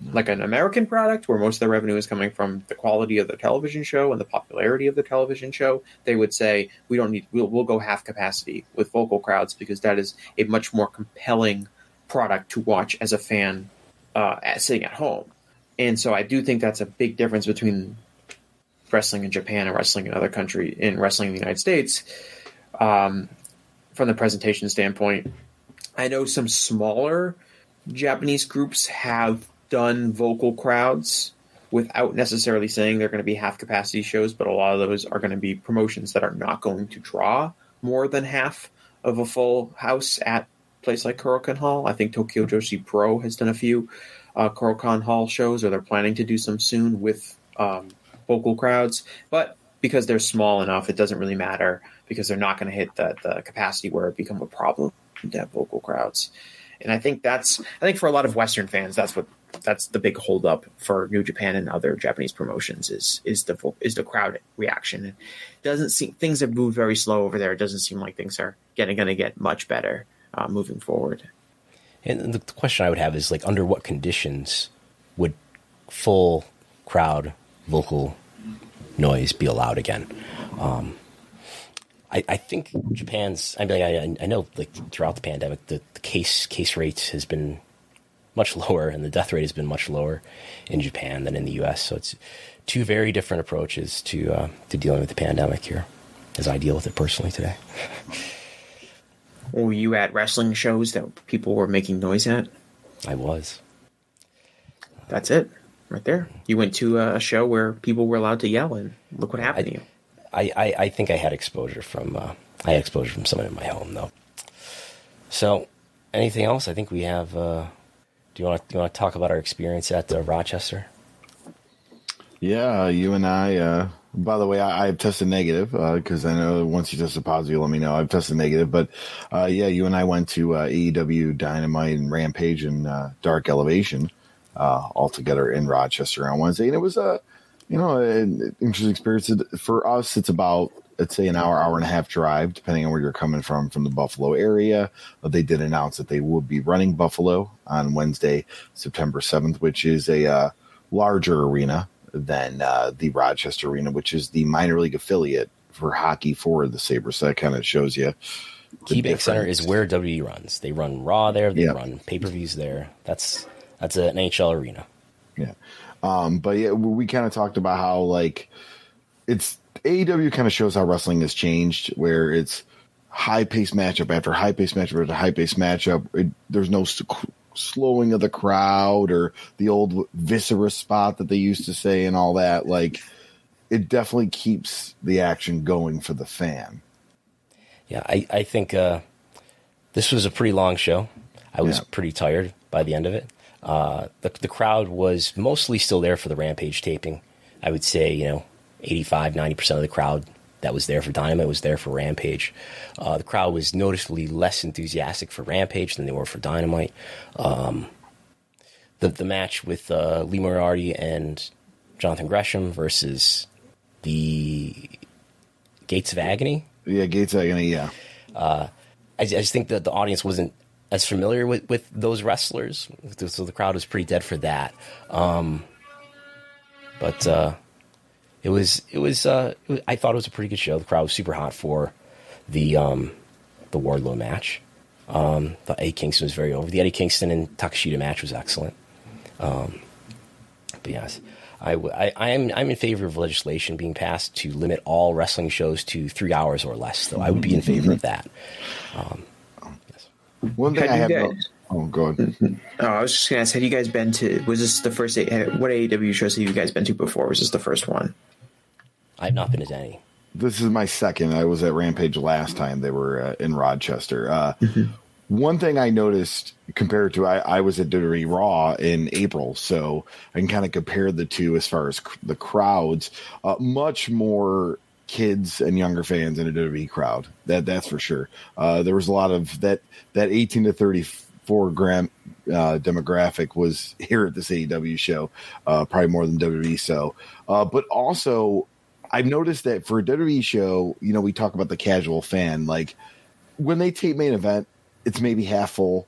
like an American product where most of the revenue is coming from the quality of the television show and the popularity of the television show, they would say we'll go half capacity with vocal crowds because that is a much more compelling product to watch as a fan sitting at home. And so I do think that's a big difference between wrestling in Japan and wrestling in other countries, in wrestling in the United States. From the presentation standpoint, I know some smaller Japanese groups have done vocal crowds without necessarily saying they're going to be half capacity shows, but a lot of those are going to be promotions that are not going to draw more than half of a full house at a place like Korakuen Hall. I think Tokyo Joshi Pro has done a few Korakuen Hall shows, or they're planning to do some soon with vocal crowds. But because they're small enough, it doesn't really matter because they're not going to hit the capacity where it become a problem to have vocal crowds. And I think for a lot of Western fans, that's the big holdup for New Japan and other Japanese promotions is the crowd reaction. It doesn't seem, things have moved very slow over there. It doesn't seem like things are going to get much better moving forward. And the question I would have is, like, under what conditions would full crowd vocal noise be allowed again? I think Japan's. I mean, I know, like, throughout the pandemic, the case rate has been much lower, and the death rate has been much lower in Japan than in the U.S. So it's two very different approaches to dealing with the pandemic here, as I deal with it personally today. Were you at wrestling shows that people were making noise at? I was. That's it, right there. You went to a show where people were allowed to yell, and look what happened to you. I think I had exposure from someone in my home, though. So, anything else? I think we have. Do you want to talk about our experience at Rochester? Yeah, you and I. By the way, I've tested negative because I know once you tested positive, let me know. I've tested negative, but yeah, you and I went to AEW Dynamite and Rampage and Dark Elevation all together in Rochester on Wednesday, and it was an interesting experience. For us, it's about, let's say, an hour and a half drive, depending on where you're coming from the Buffalo area. They did announce that they would be running Buffalo on Wednesday, September 7th, which is a larger arena than the Rochester Arena, which is the minor league affiliate for hockey for the Sabres. So that kind of shows you. KeyBank Center is where WWE runs. They run Raw there. They run pay-per-views there. That's an NHL arena. Yeah. But yeah, we kind of talked about how, like, it's AEW kind of shows how wrestling has changed, where it's high-paced matchup after high-paced matchup after high-paced matchup. There's no slowing of the crowd or the old viscera spot that they used to say and all that. Like, it definitely keeps the action going for the fan. Yeah, I think this was a pretty long show. I was pretty tired by the end of it. The crowd was mostly still there for the Rampage taping. I would say, 85-90% of the crowd that was there for Dynamite was there for Rampage. The crowd was noticeably less enthusiastic for Rampage than they were for Dynamite. The match with Lee Moriarty and Jonathan Gresham versus the Gates of Agony. Yeah, Gates of Agony, yeah. I just think that the audience wasn't as familiar with those wrestlers, so the crowd was pretty dead for that. But it was. I thought it was a pretty good show. The crowd was super hot for the Wardlow match. The Eddie Kingston was very over. The Eddie Kingston and Takeshita match was excellent. But yes, I'm in favor of legislation being passed to limit all wrestling shows to 3 hours or less. Though I would be in favor of that. Yes. One thing I have. Oh, go ahead. Oh, I was just going to ask, had you guys been to? Was this the first? What AEW shows have you guys been to before? Was this the first one? I've not been to any. This is my second. I was at Rampage last time they were in Rochester. One thing I noticed compared to I was at WWE Raw in April, so I can kind of compare the two as far as the crowds. Much more kids and younger fans in a WWE crowd. That's for sure. There was a lot of that 18 to 34 demographic was here at this AEW show, probably more than WWE. So, but also I've noticed that for a WWE show, we talk about the casual fan. Like when they tape main event, it's maybe half full.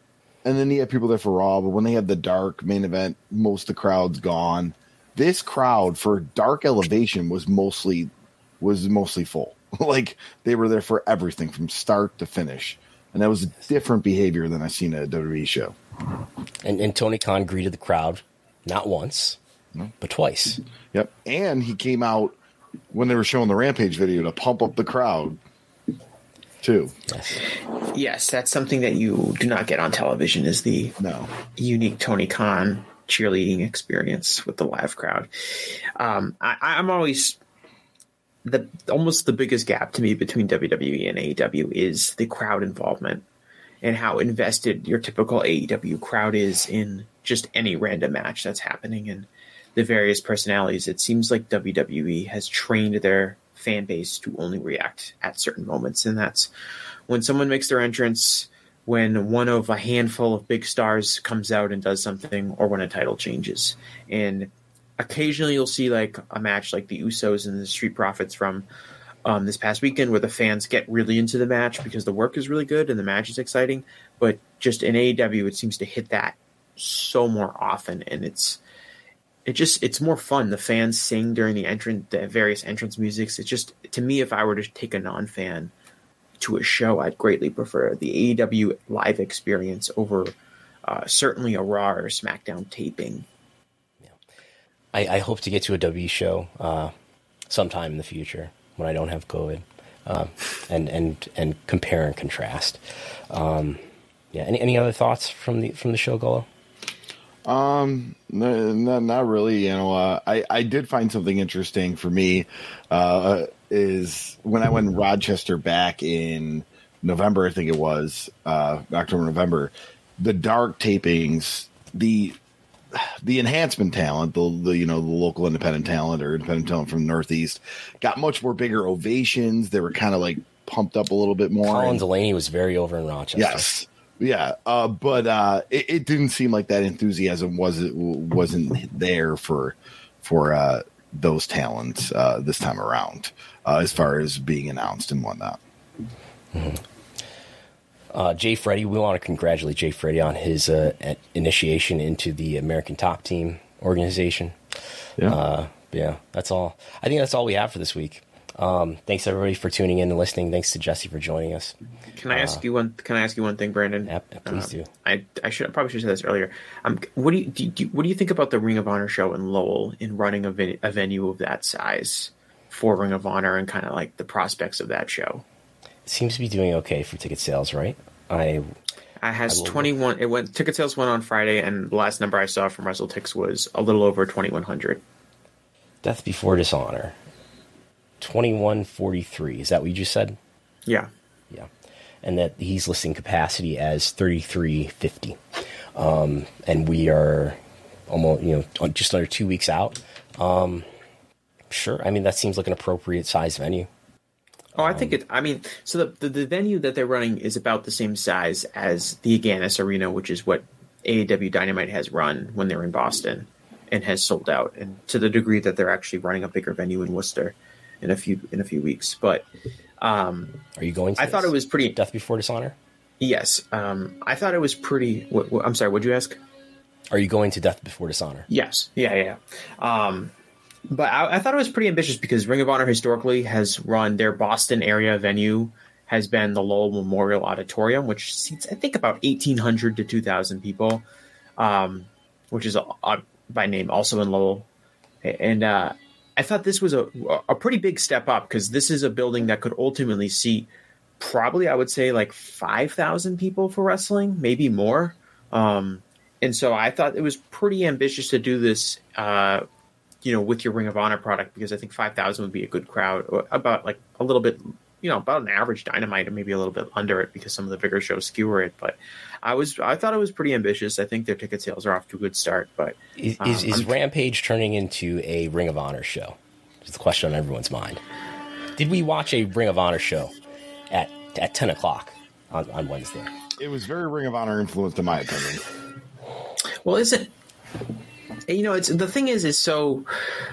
and then you have people there for Raw. But when they had the Dark main event, most of the crowd's gone. This crowd for Dark Elevation was mostly full. Like they were there for everything from start to finish, and that was a different behavior than I've seen at a WWE show. And Tony Khan greeted the crowd not once, but twice. Yep, and he came out when they were showing the Rampage video to pump up the crowd too. Yes, that's something that you do not get on television, is the unique Tony Khan cheerleading experience with the live crowd. I'm always almost the biggest gap to me between WWE and AEW is the crowd involvement and how invested your typical AEW crowd is in just any random match that's happening and the various personalities. It seems like WWE has trained their fan base to only react at certain moments, and that's when someone makes their entrance, when one of a handful of big stars comes out and does something, or when a title changes. And occasionally you'll see like a match like the Usos and the Street Profits from this past weekend where the fans get really into the match because the work is really good and the match is exciting. But just in AEW, it seems to hit that so more often, and it's more fun. The fans sing during the various entrance musics. It's just, to me, if I were to take a non-fan to a show, I'd greatly prefer the AEW live experience over certainly a Raw or SmackDown taping. I hope to get to a W show sometime in the future when I don't have COVID, and compare and contrast. Any other thoughts from the show, Golo? No, not really. I did find something interesting for me. Is when I went in Rochester back in November, I think it was October, November. The Dark tapings, the enhancement talent, the local independent talent or independent talent from the Northeast got much more bigger ovations. They were kind of like pumped up a little bit more. Colin Delaney was very over in Rochester. Yes. Yeah. But it didn't seem like that enthusiasm wasn't there for those talents this time around, as far as being announced and whatnot. Mm-hmm. Jay Freddy, we want to congratulate Jay Freddy on his initiation into the American Top Team organization. Yeah. That's all. I think that's all we have for this week. Thanks everybody for tuning in and listening. Thanks to Jesse for joining us. Can I ask you one thing, Brandon? Yep, please do. I probably should have said this earlier. What do you think about the Ring of Honor show in Lowell in running a venue of that size for Ring of Honor and kind of like the prospects of that show? It seems to be doing okay for ticket sales, right? It has 21. Ticket sales went on Friday, and the last number I saw from WrestleTix was a little over 2,100. Death Before Dishonor, 2143. Is that what you just said? Yeah. And that he's listing capacity as 3,350. And we are almost, just under 2 weeks out. Sure. I mean, that seems like an appropriate size venue. Oh, I think so the venue that they're running is about the same size as the Agganis Arena, which is what AEW Dynamite has run when they were in Boston and has sold out, and to the degree that they're actually running a bigger venue in Worcester in a few weeks. But are you going to I thought it was pretty Death Before Dishonor? Yes. I thought it was pretty I'm sorry, what'd you ask? Are you going to Death Before Dishonor? Yes. Yeah. But I thought it was pretty ambitious because Ring of Honor historically has run their Boston area venue has been the Lowell Memorial Auditorium, which seats, I think, about 1,800 to 2,000 people, which is by name also in Lowell. And I thought this was a pretty big step up because this is a building that could ultimately seat probably, I would say, like 5,000 people for wrestling, maybe more. And so I thought it was pretty ambitious to do this with your Ring of Honor product, because I think 5,000 would be a good crowd, or about like a little bit, about an average Dynamite, or maybe a little bit under it because some of the bigger shows skewer it. But I thought it was pretty ambitious. I think their ticket sales are off to a good start. But is Rampage turning into a Ring of Honor show? It's the question on everyone's mind. Did we watch a Ring of Honor show at 10 o'clock on Wednesday? It was very Ring of Honor influenced, in my opinion. Well, is it? It's the thing is so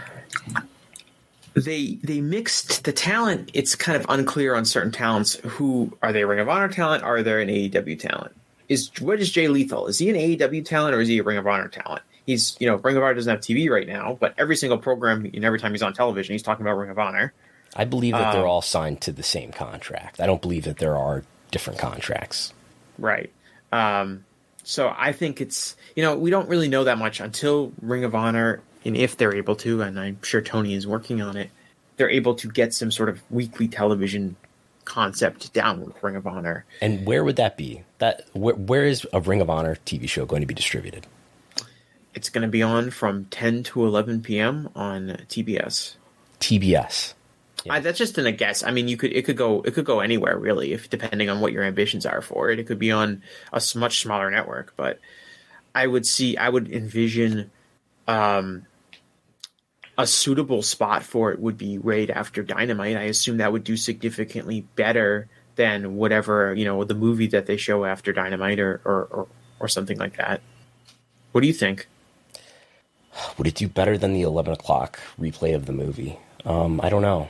they mixed the talent. It's kind of unclear on certain talents. Who are they? Ring of Honor talent? Are they an AEW talent? what is Jay Lethal? Is he an AEW talent or is he a Ring of Honor talent? He's, Ring of Honor doesn't have TV right now, but every single program and every time he's on television, he's talking about Ring of Honor. I believe that they're all signed to the same contract. I don't believe that there are different contracts. Right. So I think it's, we don't really know that much until Ring of Honor, and if they're able to, and I'm sure Tony is working on it, they're able to get some sort of weekly television concept down with Ring of Honor. And where would that be? Where is a Ring of Honor TV show going to be distributed? It's going to be on from 10 to 11 p.m. on TBS. TBS. Yeah. That's just a guess. I mean, it could go anywhere really, if depending on what your ambitions are for it. It could be on a much smaller network, but I would envision a suitable spot for it would be right after Dynamite. I assume that would do significantly better than whatever, the movie that they show after Dynamite or something like that. What do you think? Would it do better than the 11 o'clock replay of the movie? I don't know.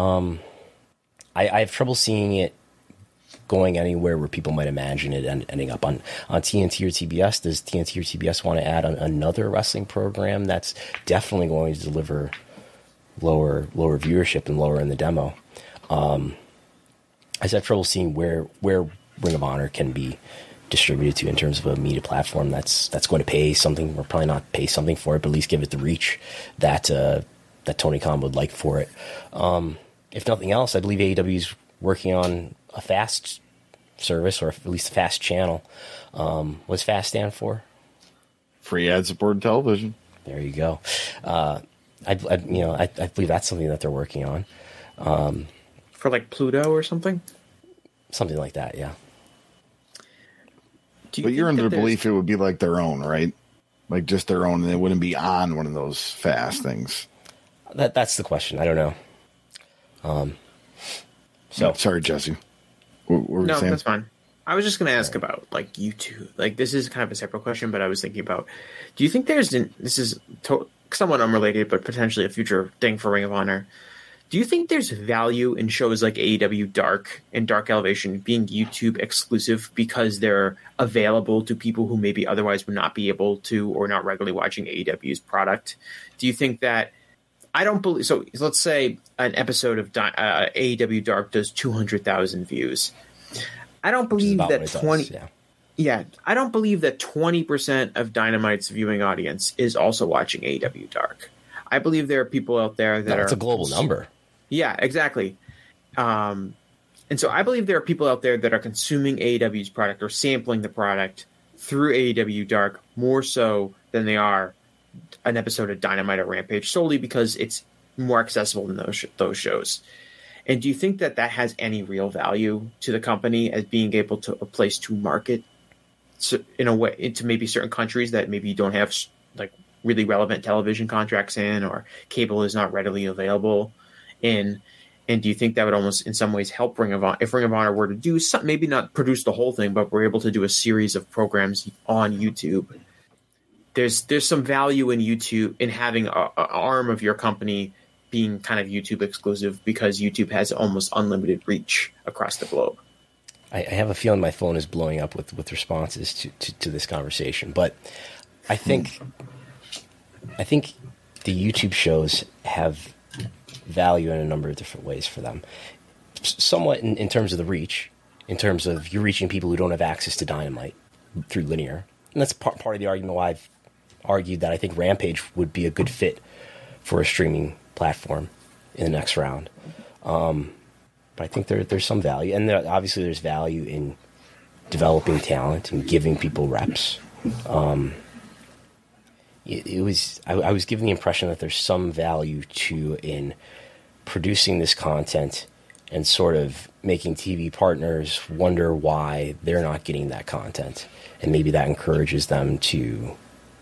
I have trouble seeing it going anywhere where people might imagine it ending up on TNT or TBS. Does TNT or TBS want to add another wrestling program that's definitely going to deliver lower viewership and lower in the demo? I just have trouble seeing where Ring of Honor can be distributed to in terms of a media platform that's going to pay something, or probably not pay something for it, but at least give it the reach that Tony Khan would like for it. If nothing else, I believe AEW is working on a fast service, or at least a fast channel. What's FAST stand for? Free ad-supported television. There you go. I believe that's something that they're working on. For like Pluto or something? Something like that, yeah. But you're under the belief it would be like their own, right? Like just their own, and it wouldn't be on one of those fast things. That's the question. I don't know. Sorry, Jesse. What were you saying? That's fine. I was just going to ask about like YouTube. Like this is kind of a separate question, but I was thinking about: do you think this is somewhat unrelated, but potentially a future thing for Ring of Honor? Do you think there's value in shows like AEW Dark and Dark Elevation being YouTube exclusive because they're available to people who maybe otherwise would not be able to, or not regularly watching AEW's product? Do you think that? I don't believe so. Let's say an episode of AEW Dark does 200,000 views. I don't believe that 20. Yeah, I don't believe that 20% of Dynamite's viewing audience is also watching AEW Dark. I believe there are people out there that it's a global number. Yeah, exactly. And so I believe there are people out there that are consuming AEW's product or sampling the product through AEW Dark more so than they are an episode of Dynamite or Rampage, solely because it's more accessible than those shows. And do you think that has any real value to the company as being able to a place to market in a way into maybe certain countries that maybe you don't have like really relevant television contracts in, or cable is not readily available in? And do you think that would almost in some ways help Ring of Honor if Ring of Honor were to do something, maybe not produce the whole thing, but we're able to do a series of programs on YouTube? There's some value in YouTube in having an arm of your company being kind of YouTube exclusive, because YouTube has almost unlimited reach across the globe. I have a feeling my phone is blowing up with responses to this conversation, but I think the YouTube shows have value in a number of different ways for them. Somewhat in terms of the reach, in terms of you're reaching people who don't have access to Dynamite through linear. And that's part of the argument why I've argued that I think Rampage would be a good fit for a streaming platform in the next round. But I think there's some value. And obviously there's value in developing talent and giving people reps. I was given the impression that there's some value in producing this content and sort of making TV partners wonder why they're not getting that content. And maybe that encourages them to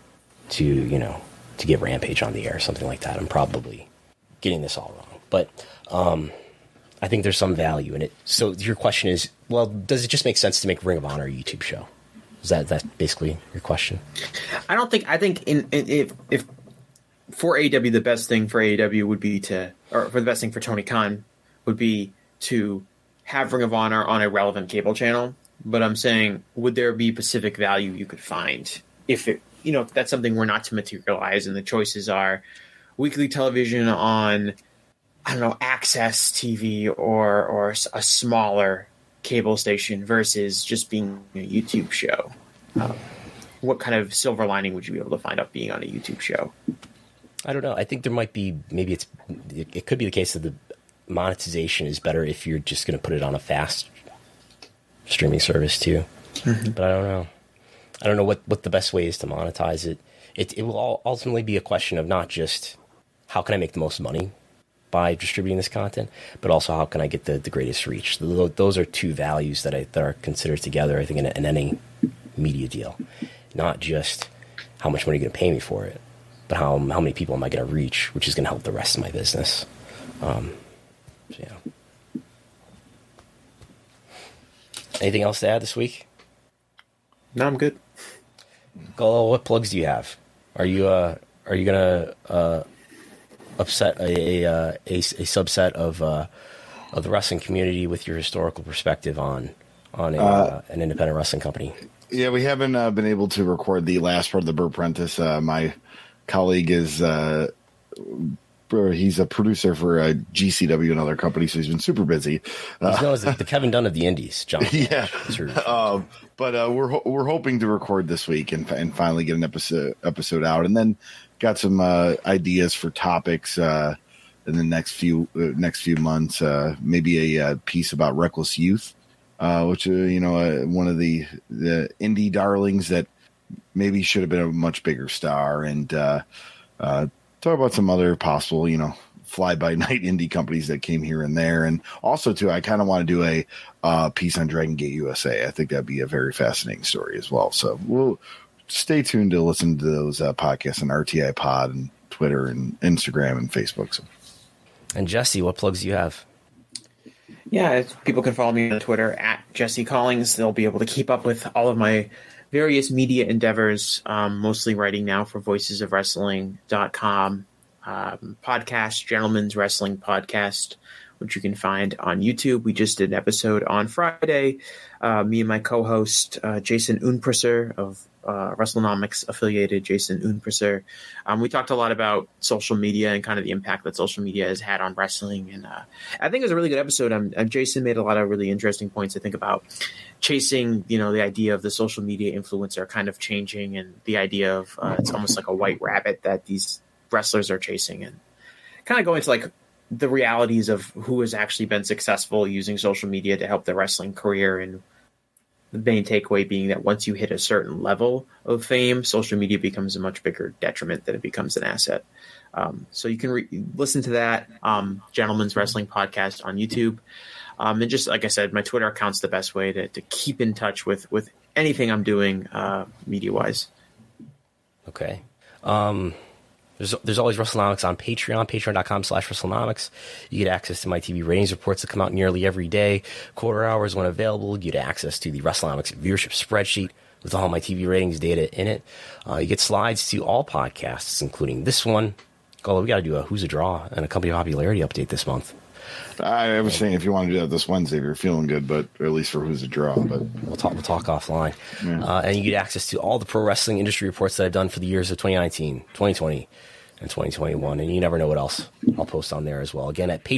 get Rampage on the air, something like that. I'm probably getting this all wrong, but I think there's some value in it. So your question is, well, does it just make sense to make Ring of Honor a YouTube show? Is that basically your question? I think if for AEW, the best thing for AEW would be for the best thing for Tony Khan would be to have Ring of Honor on a relevant cable channel, but I'm saying, would there be Pacific value you could find if it, if that's something we're not to materialize, and the choices are weekly television on, I don't know, Access TV or a smaller cable station versus just being a YouTube show? What kind of silver lining would you be able to find out being on a YouTube show? I don't know. I think there might be, it could be the case that the monetization is better if you're just going to put it on a fast streaming service too. Mm-hmm. But I don't know. I don't know what the best way is to monetize it. It will ultimately be a question of not just how can I make the most money by distributing this content, but also how can I get the greatest reach. Those are two values that are considered together, I think, in any media deal. Not just how much money are you going to pay me for it, but how many people am I going to reach, which is going to help the rest of my business. Yeah. Anything else to add this week? No, I'm good. Gullo, what plugs do you have? Are you gonna upset a subset of the wrestling community with your historical perspective on an independent wrestling company? Yeah, we haven't been able to record the last part of the Burt Prentice. My colleague is he's a producer for GCW and other companies, so he's been super busy. He's known as the Kevin Dunn of the Indies, John. Yeah, but we're hoping to record this week and finally get an episode out, and then got some ideas for topics in the next few months. Maybe a piece about Reckless Youth, which one of the indie darlings that maybe should have been a much bigger star, and talk about some other possible, fly-by-night indie companies that came here and there. And also, too, I kind of want to do a piece on Dragon Gate USA. I think that'd be a very fascinating story as well. So we'll stay tuned to listen to those podcasts on RTI Pod and Twitter and Instagram and Facebook. So. And Jesse, what plugs do you have? Yeah, people can follow me on Twitter at Jesse Collings. They'll be able to keep up with all of my various media endeavors, mostly writing now for voicesofwrestling.com, podcast, Gentleman's Wrestling Podcast, which you can find on YouTube. We just did an episode on Friday. Me and my co-host, Jason Unpresser of WrestleNomics affiliated Jason Unpresser. We talked a lot about social media and kind of the impact that social media has had on wrestling. And I think it was a really good episode. Jason made a lot of really interesting points, I think, about chasing, the idea of the social media influencer kind of changing, and the idea of it's almost like a white rabbit that these wrestlers are chasing, and kind of going to like the realities of who has actually been successful using social media to help their wrestling career. And the main takeaway being that once you hit a certain level of fame, social media becomes a much bigger detriment than it becomes an asset. So you can listen to that Gentleman's Wrestling Podcast on YouTube. And just like I said, my Twitter account's the best way to keep in touch with anything I'm doing media-wise. Okay. There's always WrestleNomics on Patreon, patreon.com/WrestleNomics. You get access to my TV ratings reports that come out nearly every day. Quarter hours when available. You get access to the WrestleNomics viewership spreadsheet with all my TV ratings data in it. You get slides to all podcasts, including this one. We got to do a Who's a Draw and a Company Popularity update this month. I was saying if you want to do that this Wednesday, if you're feeling good, but or at least for Who's a Draw. But we'll talk offline. Yeah. And you get access to all the pro wrestling industry reports that I've done for the years of 2019, 2020, and 2021. And you never know what else I'll post on there as well. Again, at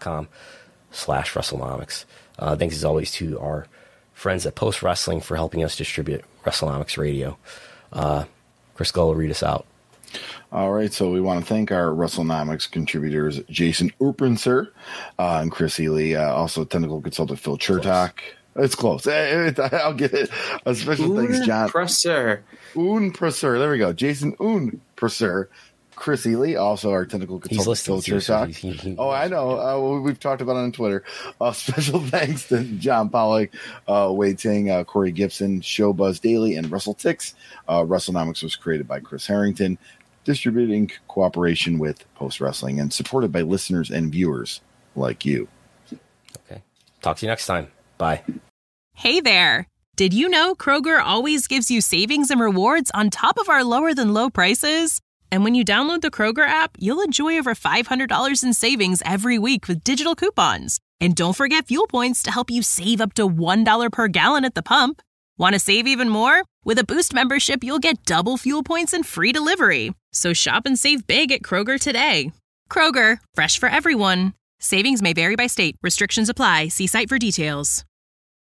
patreon.com/WrestleNomics. Thanks as always to our friends at Post Wrestling for helping us distribute WrestleNomics Radio. Chris Gull will read us out. All right, so we want to thank our WrestleNomics contributors, Jason Unpresser and Chris Ely, also technical consultant Phil Chertok. It's close. I'll get it. A special thanks, John. Unpresser. There we go. Jason Unpresser. Chris Ely, also our technical consultant Phil Chertok. I know. We've talked about it on Twitter. Special thanks to John Pollock, Wade Ting, Corey Gibson, Showbuzz Daily, and Russell Tix. WrestleNomics was created by Chris Harrington, distributed in cooperation with Post Wrestling, and supported by listeners and viewers like you. Okay. Talk to you next time. Bye. Hey there. Did you know Kroger always gives you savings and rewards on top of our lower than low prices? And when you download the Kroger app, you'll enjoy over $500 in savings every week with digital coupons. And don't forget fuel points to help you save up to $1 per gallon at the pump. Want to save even more? With a Boost membership, you'll get double fuel points and free delivery. So shop and save big at Kroger today. Kroger, fresh for everyone. Savings may vary by state. Restrictions apply. See site for details.